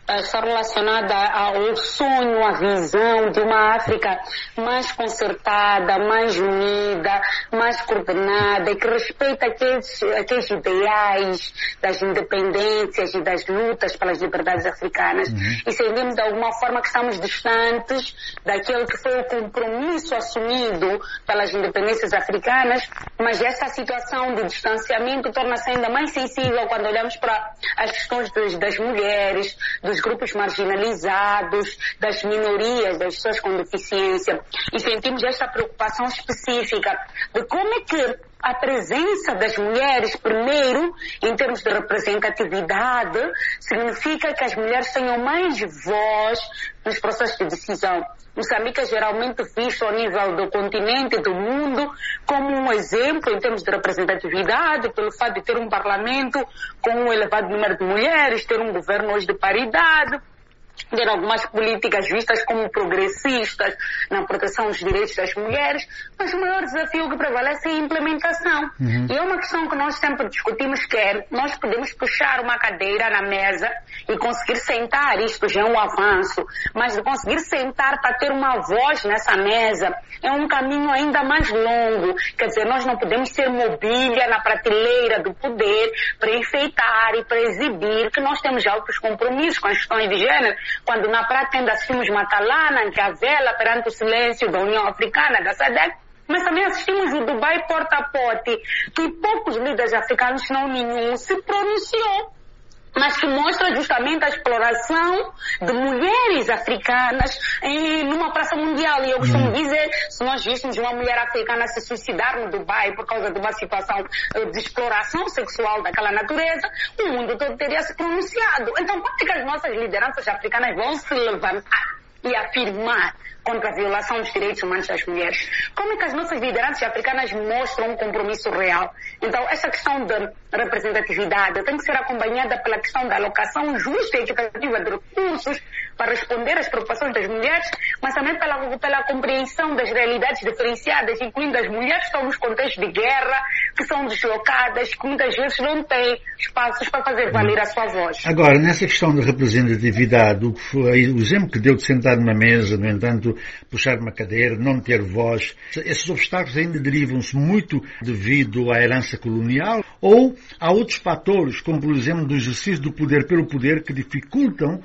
está relacionada ao sonho, à visão de uma África mais concertada, mais unida, mais coordenada e que respeita aqueles ideais das independências e das lutas pelas liberdades africanas. E sentimos de alguma forma que estamos distantes daquele que foi o compromisso assumido pelas independências africanas, mas essa situação de distanciamento torna-se ainda mais sensível quando olhamos para as questões das mulheres, dos grupos marginalizados, das minorias, das pessoas com deficiência. E sentimos esta preocupação específica de como é que a presença das mulheres, primeiro, em termos de representatividade, significa que as mulheres tenham mais voz nos processos de decisão. Moçambique é geralmente visto ao nível do continente e do mundo como um exemplo em termos de representatividade, pelo fato de ter um parlamento com um elevado número de mulheres, ter um governo hoje de paridade, ter algumas políticas vistas como progressistas na proteção dos direitos das mulheres, mas o maior desafio que prevalece é a implementação. E é uma questão que nós sempre discutimos, que é, nós podemos puxar uma cadeira na mesa e conseguir sentar, isto já é um avanço, mas de conseguir sentar para ter uma voz nessa mesa é um caminho ainda mais longo. Quer dizer, nós não podemos ser mobília na prateleira do poder para enfeitar e para exibir que nós temos altos compromissos com as questões de gênero, quando na prática ainda assistimos Matalana, Ankavela, perante o silêncio da União Africana, da SADC, mas também assistimos o Dubai porta a porta, que poucos líderes africanos, se não nenhum, se pronunciou, mas que mostra justamente a exploração de mulheres africanas numa praça mundial. E eu costumo dizer, se nós víssemos uma mulher africana se suicidar no Dubai por causa de uma situação de exploração sexual daquela natureza, o mundo todo teria se pronunciado. Então, como é que as nossas lideranças africanas vão se levantar e afirmar contra a violação dos direitos humanos das mulheres? Como é que as nossas lideranças africanas mostram um compromisso real? Então, essa questão de representatividade tem que ser acompanhada pela questão da alocação justa e equitativa de recursos para responder às preocupações das mulheres, mas também pela compreensão das realidades diferenciadas, incluindo as mulheres que estão nos contextos de guerra, que são deslocadas, que muitas vezes não têm espaços para fazer valer a sua voz. Agora, nessa questão de representatividade, o exemplo que deu de sentar numa mesa, no entanto, puxar uma cadeira, não ter voz, esses obstáculos ainda derivam-se muito devido à herança colonial, ou há outros fatores, como por exemplo do exercício do poder pelo poder, que dificultam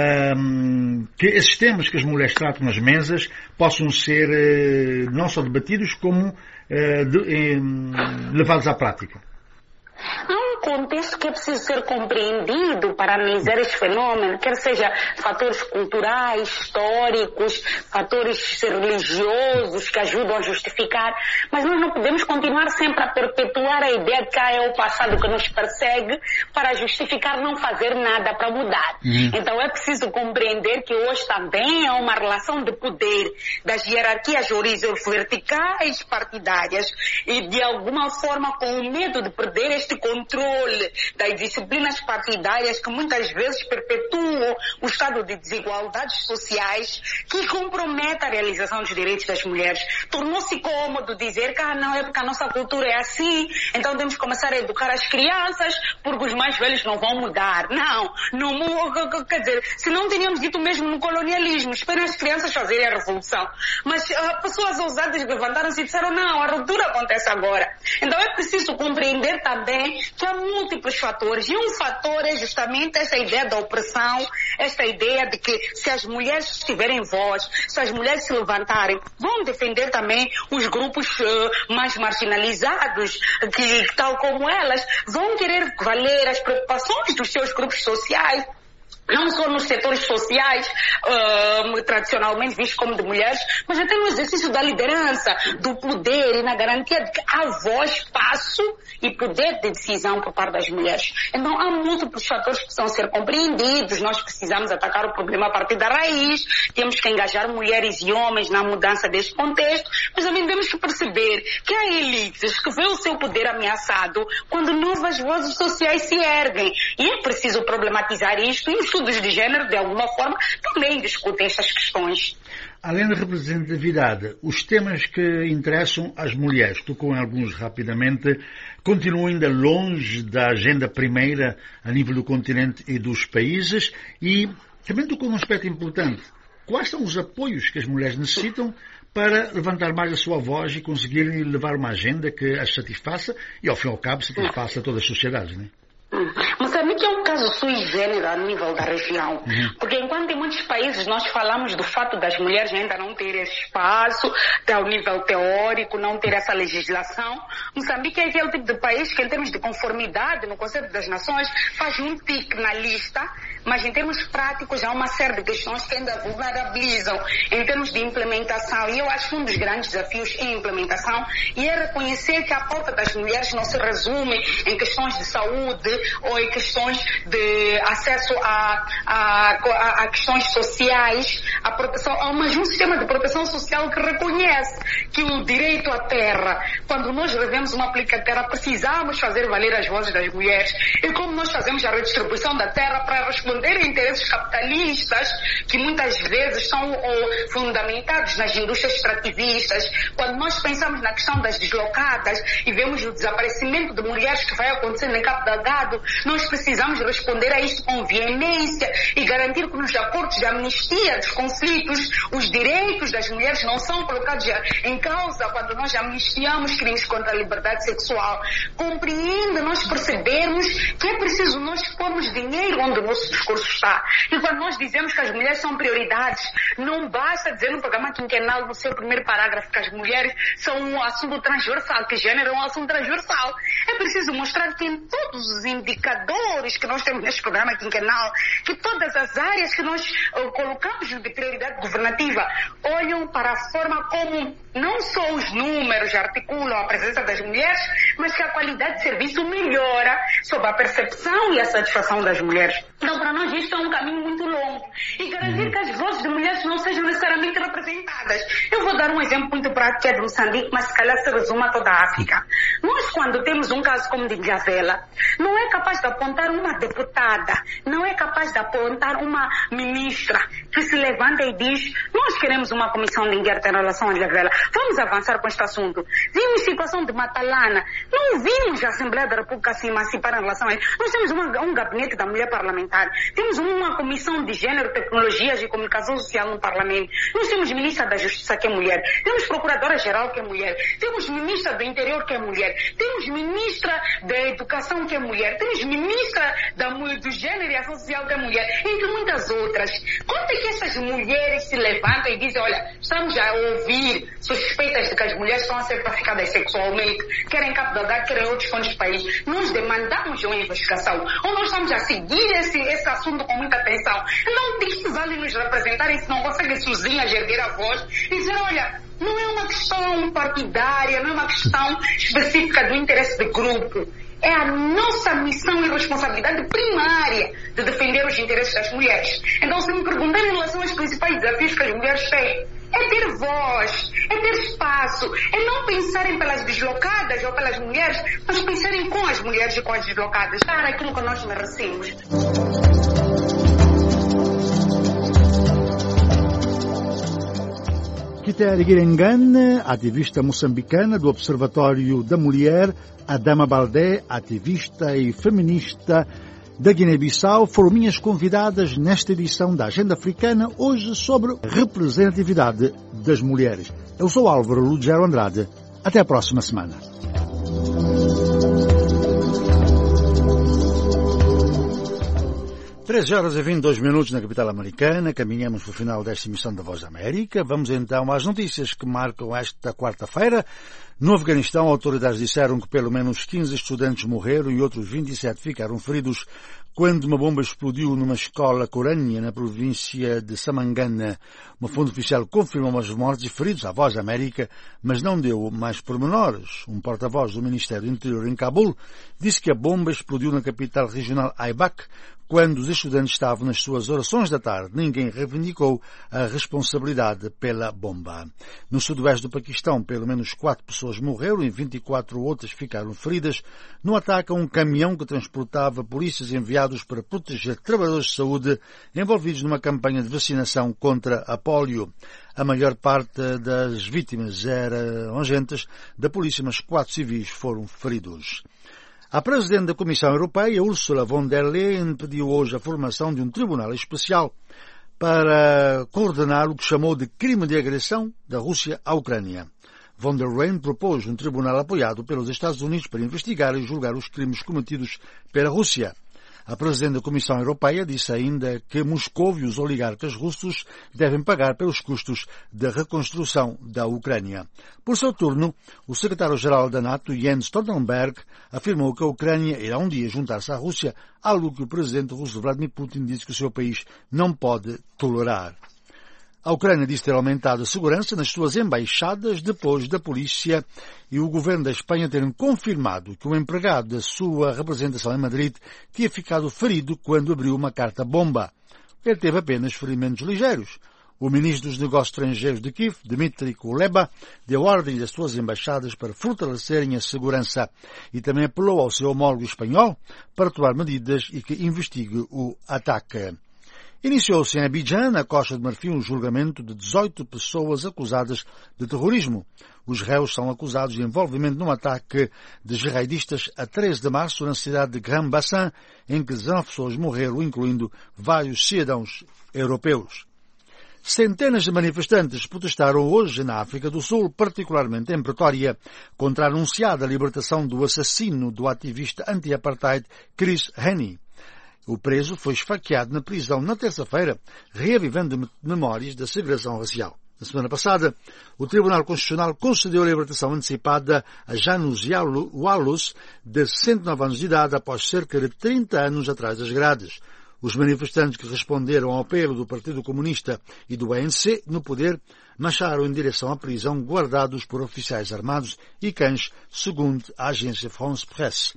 que esses temas que as mulheres tratam nas mesas possam ser não só debatidos, como levados à prática. Há um contexto que é preciso ser compreendido para analisar este fenômeno, quer seja fatores culturais, históricos, fatores religiosos que ajudam a justificar, mas nós não podemos continuar sempre a perpetuar a ideia de que é o passado que nos persegue para justificar não fazer nada para mudar. Então é preciso compreender que hoje também há uma relação de poder das hierarquias verticais partidárias e de alguma forma com o medo de perder este controle das disciplinas partidárias que muitas vezes perpetuam o estado de desigualdades sociais que compromete a realização dos direitos das mulheres. Tornou-se cômodo dizer que não, é porque a nossa cultura é assim, então temos que começar a educar as crianças porque os mais velhos não vão mudar. Não, quer dizer, se não teríamos dito mesmo no colonialismo, esperem as crianças fazerem a revolução. Mas pessoas ousadas levantaram-se e disseram, não, a ruptura acontece agora. Então é preciso compreender também que há múltiplos fatores, e um fator é justamente essa ideia da opressão, esta ideia de que se as mulheres tiverem voz, se as mulheres se levantarem, vão defender também os grupos mais marginalizados, que tal como elas, vão querer valer as preocupações dos seus grupos sociais, não só nos setores sociais, tradicionalmente vistos como de mulheres, mas até no exercício da liderança, do poder e na garantia de que há voz, espaço e poder de decisão por parte das mulheres. Então há múltiplos fatores que precisam ser compreendidos, nós precisamos atacar o problema a partir da raiz, temos que engajar mulheres e homens na mudança deste contexto, mas também temos que perceber que há elites que vêem o seu poder ameaçado quando novas vozes sociais se erguem. E é preciso problematizar isto, e os estudos de género, de alguma forma, também discutem estas questões. Além da representatividade, os temas que interessam às mulheres, tocou em alguns rapidamente, continuam ainda longe da agenda primeira a nível do continente e dos países e também tocou num aspecto importante. Quais são os apoios que as mulheres necessitam para levantar mais a sua voz e conseguirem levar uma agenda que as satisfaça e, ao fim e ao cabo, satisfaça todas as sociedades, não é? Moçambique é um caso sui generis a nível da região, porque enquanto em muitos países nós falamos do fato das mulheres ainda não terem esse espaço, ao nível teórico, não ter essa legislação, Moçambique é aquele tipo de país que em termos de conformidade no Conselho das Nações faz um tique na lista, mas em termos práticos há uma série de questões que ainda vulnerabilizam em termos de implementação, e eu acho que um dos grandes desafios em implementação é reconhecer que a pauta das mulheres não se resume em questões de saúde ou em questões de acesso a questões sociais, a proteção, mas um sistema de proteção social que reconhece que o direito à terra, quando nós revemos uma política de terra, precisamos fazer valer as vozes das mulheres, e como nós fazemos a redistribuição da terra para responder a interesses capitalistas que muitas vezes são fundamentados nas indústrias extrativistas, quando nós pensamos na questão das deslocadas e vemos o desaparecimento de mulheres que vai acontecendo em Cabo Delgado, nós precisamos responder a isto com veemência e garantir que nos acordos de amnistia dos conflitos os direitos das mulheres não são colocados em causa quando nós amnistiamos crimes contra a liberdade sexual. Compreende nós percebermos que é preciso nós pormos dinheiro onde o nosso discurso está. E quando nós dizemos que as mulheres são prioridades, não basta dizer no programa quinquenal, no seu primeiro parágrafo, que as mulheres são um assunto transversal, que gênero é um assunto transversal. É preciso mostrar que em todos os indicadores que nós temos neste programa quinquenal, que todas as áreas que nós colocamos de prioridade governativa olham para a forma como não só os números articulam a presença das mulheres, mas que a qualidade de serviço melhora sob a percepção e a satisfação das mulheres. Então, para nós, isto é um caminho muito longo. E garantir que as vozes de mulheres não sejam necessariamente representadas. Eu vou dar um exemplo muito prático, que é de Moçambique, mas se calhar se resume a toda a África. Nós, quando temos um caso como de Ilhavela, não é capaz de apontar uma deputada, não é capaz de apontar uma ministra que se levanta e diz: nós queremos uma comissão de inquérito em relação a Ilhavela, vamos avançar com este assunto. Vimos situação de Matalana, não vimos a Assembleia da República se emancipar em relação a isso. Nós temos um gabinete da mulher parlamentar, temos uma comissão de gênero, tecnologias e comunicação social no Parlamento, nós temos ministra da Justiça que é mulher, temos procuradora-geral que é mulher, temos ministra do Interior que é mulher, temos ministra da Educação que é mulher, temos ministra do Gênero e Ação Social que é mulher, entre muitas outras. Quando é que essas mulheres se levantam e dizem: olha, estamos a ouvir suspeitas de que as mulheres estão a ser traficadas sexualmente, quer em Cabo Delgado, quer em outros pontos do país, nós demandamos uma investigação, ou nós estamos a seguir esse assunto com muita atenção? Não tem que vale nos representarem se não conseguem sozinhas erguer a voz e dizer: olha, não é uma questão partidária, não é uma questão específica do interesse de grupo. É a nossa missão e responsabilidade primária de defender os interesses das mulheres. Então, se me perguntarem em relação aos principais desafios que as mulheres têm, é ter voz, é ter espaço, é não pensarem pelas deslocadas ou pelas mulheres, mas pensarem com as mulheres e com as deslocadas, dar aquilo que nós merecemos. Quitéria Guirengane, ativista moçambicana do Observatório da Mulher, Adama Baldé, ativista e feminista da Guiné-Bissau, foram minhas convidadas nesta edição da Agenda Africana, hoje sobre representatividade das mulheres. Eu sou Álvaro Lugero Andrade. Até a próxima semana. 13h22 na capital americana, caminhamos para o final desta emissão da Voz da América. Vamos então às notícias que marcam esta quarta-feira. No Afeganistão, autoridades disseram que pelo menos 15 estudantes morreram e outros 27 ficaram feridos quando uma bomba explodiu numa escola corânia na província de Samangana. Uma fonte oficial confirmou as mortes e feridos à Voz da América, mas não deu mais pormenores. Um porta-voz do Ministério do Interior em Cabul disse que a bomba explodiu na capital regional Aibak, quando os estudantes estavam nas suas orações da tarde. Ninguém reivindicou a responsabilidade pela bomba. No sudoeste do Paquistão, pelo menos 4 pessoas morreram e 24 outras ficaram feridas no ataque a um caminhão que transportava polícias enviados para proteger trabalhadores de saúde envolvidos numa campanha de vacinação contra a polio. A maior parte das vítimas eram agentes da polícia, mas 4 civis foram feridos. A Presidente da Comissão Europeia, Ursula von der Leyen, pediu hoje a formação de um tribunal especial para coordenar o que chamou de crime de agressão da Rússia à Ucrânia. Von der Leyen propôs um tribunal apoiado pelos Estados Unidos para investigar e julgar os crimes cometidos pela Rússia. A Presidente da Comissão Europeia disse ainda que Moscou e os oligarcas russos devem pagar pelos custos da reconstrução da Ucrânia. Por seu turno, o secretário-geral da NATO, Jens Stoltenberg, afirmou que a Ucrânia irá um dia juntar-se à Rússia, algo que o presidente russo Vladimir Putin disse que o seu país não pode tolerar. A Ucrânia disse ter aumentado a segurança nas suas embaixadas depois da polícia e o governo da Espanha terem confirmado que o empregado da sua representação em Madrid tinha ficado ferido quando abriu uma carta-bomba. Ele teve apenas ferimentos ligeiros. O ministro dos Negócios Estrangeiros de Kiev, Dmitry Kuleba, deu ordem às suas embaixadas para fortalecerem a segurança e também apelou ao seu homólogo espanhol para tomar medidas e que investigue o ataque. Iniciou-se em Abidjan, na Costa de Marfim, um julgamento de 18 pessoas acusadas de terrorismo. Os réus são acusados de envolvimento num ataque de jihadistas a 13 de março na cidade de Grand Bassin, em que 19 pessoas morreram, incluindo vários cidadãos europeus. Centenas de manifestantes protestaram hoje na África do Sul, particularmente em Pretória, contra a anunciada libertação do assassino do ativista anti-apartheid Chris Hani. O preso foi esfaqueado na prisão na terça-feira, reavivando memórias da segregação racial. Na semana passada, o Tribunal Constitucional concedeu a libertação antecipada a Janus Walus, de 109 anos de idade, após cerca de 30 anos atrás das grades. Os manifestantes que responderam ao apelo do Partido Comunista e do ANC no poder marcharam em direção à prisão, guardados por oficiais armados e cães, segundo a agência France Presse.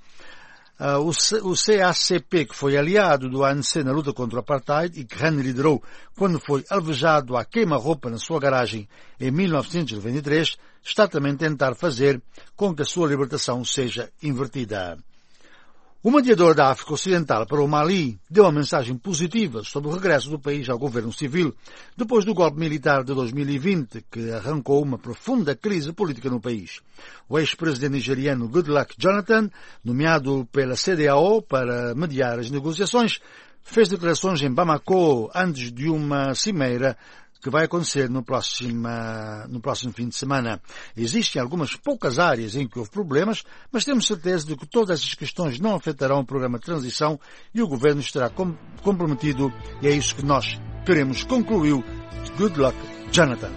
O CACP, que foi aliado do ANC na luta contra o apartheid e que Hani liderou quando foi alvejado à queima-roupa na sua garagem em 1993, está também a tentar fazer com que a sua libertação seja invertida. O mediador da África Ocidental para o Mali deu uma mensagem positiva sobre o regresso do país ao governo civil depois do golpe militar de 2020, que arrancou uma profunda crise política no país. O ex-presidente nigeriano Goodluck Jonathan, nomeado pela CEDEAO para mediar as negociações, fez declarações em Bamako antes de uma cimeira que vai acontecer no próximo fim de semana. Existem algumas poucas áreas em que houve problemas, mas temos certeza de que todas essas questões não afetarão o programa de transição e o governo estará comprometido, e é isso que nós queremos, concluiu Goodluck Jonathan.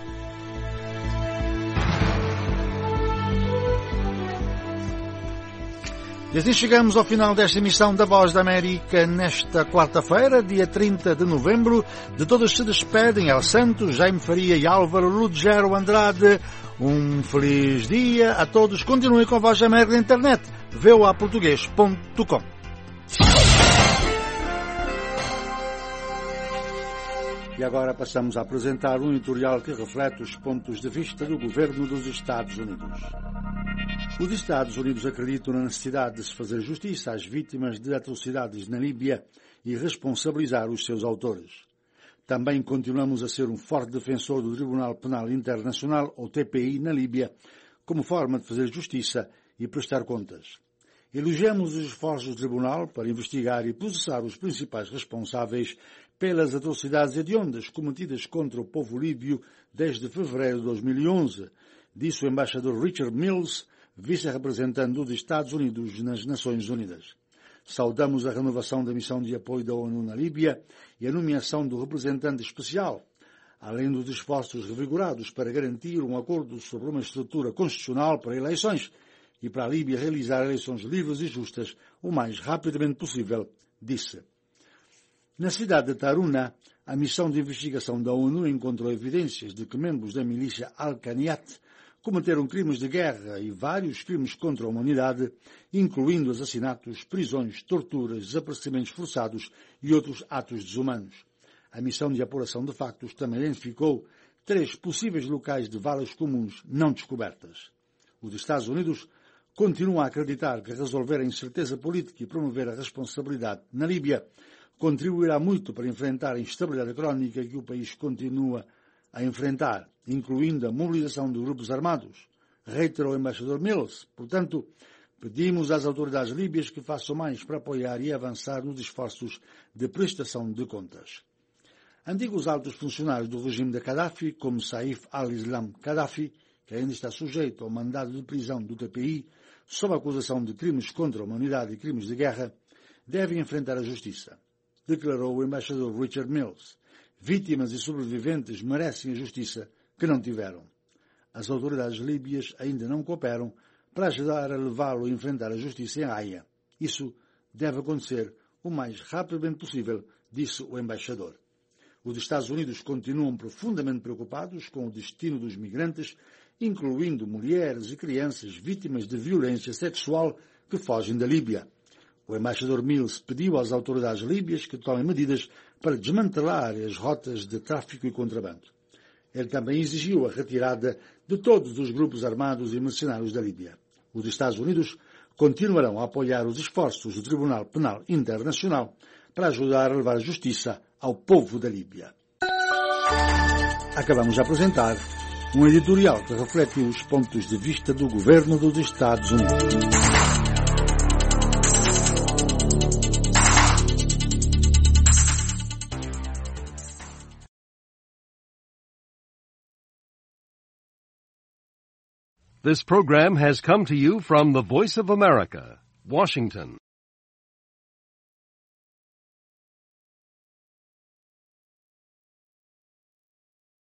E assim chegamos ao final desta emissão da Voz da América nesta quarta-feira, dia 30 de novembro. De todos se despedem El Santos, Jaime Faria e Álvaro Ludgero Andrade. Um feliz dia a todos. Continuem com a Voz da América na internet, voaportugues.com. E agora passamos a apresentar um editorial que reflete os pontos de vista do governo dos Estados Unidos. Os Estados Unidos acreditam na necessidade de se fazer justiça às vítimas de atrocidades na Líbia e responsabilizar os seus autores. Também continuamos a ser um forte defensor do Tribunal Penal Internacional, ou TPI, na Líbia, como forma de fazer justiça e prestar contas. Elogiamos os esforços do Tribunal para investigar e processar os principais responsáveis pelas atrocidades hediondas cometidas contra o povo líbio desde fevereiro de 2011, disse o embaixador Richard Mills, vice-representante dos Estados Unidos nas Nações Unidas. Saudamos a renovação da missão de apoio da ONU na Líbia e a nomeação do representante especial, além dos esforços revigorados para garantir um acordo sobre uma estrutura constitucional para eleições e para a Líbia realizar eleições livres e justas o mais rapidamente possível, disse. Na cidade de Taruna, a missão de investigação da ONU encontrou evidências de que membros da milícia Al-Qaniyat cometeram crimes de guerra e vários crimes contra a humanidade, incluindo assassinatos, prisões, torturas, desaparecimentos forçados e outros atos desumanos. A missão de apuração de factos também identificou 3 possíveis locais de valas comuns não descobertas. Os Estados Unidos continuam a acreditar que resolver a incerteza política e promover a responsabilidade na Líbia contribuirá muito para enfrentar a instabilidade crónica que o país continua a enfrentar, incluindo a mobilização de grupos armados, reiterou o embaixador Mills. Portanto, pedimos às autoridades líbias que façam mais para apoiar e avançar nos esforços de prestação de contas. Antigos altos funcionários do regime de Gaddafi, como Saif al-Islam Gaddafi, que ainda está sujeito ao mandado de prisão do TPI, sob acusação de crimes contra a humanidade e crimes de guerra, devem enfrentar a justiça, declarou o embaixador Richard Mills. Vítimas e sobreviventes merecem a justiça que não tiveram. As autoridades líbias ainda não cooperam para ajudar a levá-lo a enfrentar a justiça em Haia. Isso deve acontecer o mais rapidamente possível, disse o embaixador. Os Estados Unidos continuam profundamente preocupados com o destino dos migrantes, incluindo mulheres e crianças vítimas de violência sexual que fogem da Líbia. O embaixador Mills pediu às autoridades líbias que tomem medidas para desmantelar as rotas de tráfico e contrabando. Ele também exigiu a retirada de todos os grupos armados e mercenários da Líbia. Os Estados Unidos continuarão a apoiar os esforços do Tribunal Penal Internacional para ajudar a levar a justiça ao povo da Líbia. Acabamos de apresentar um editorial que refletiu os pontos de vista do governo dos Estados Unidos. This program has come to you from the Voice of America, Washington.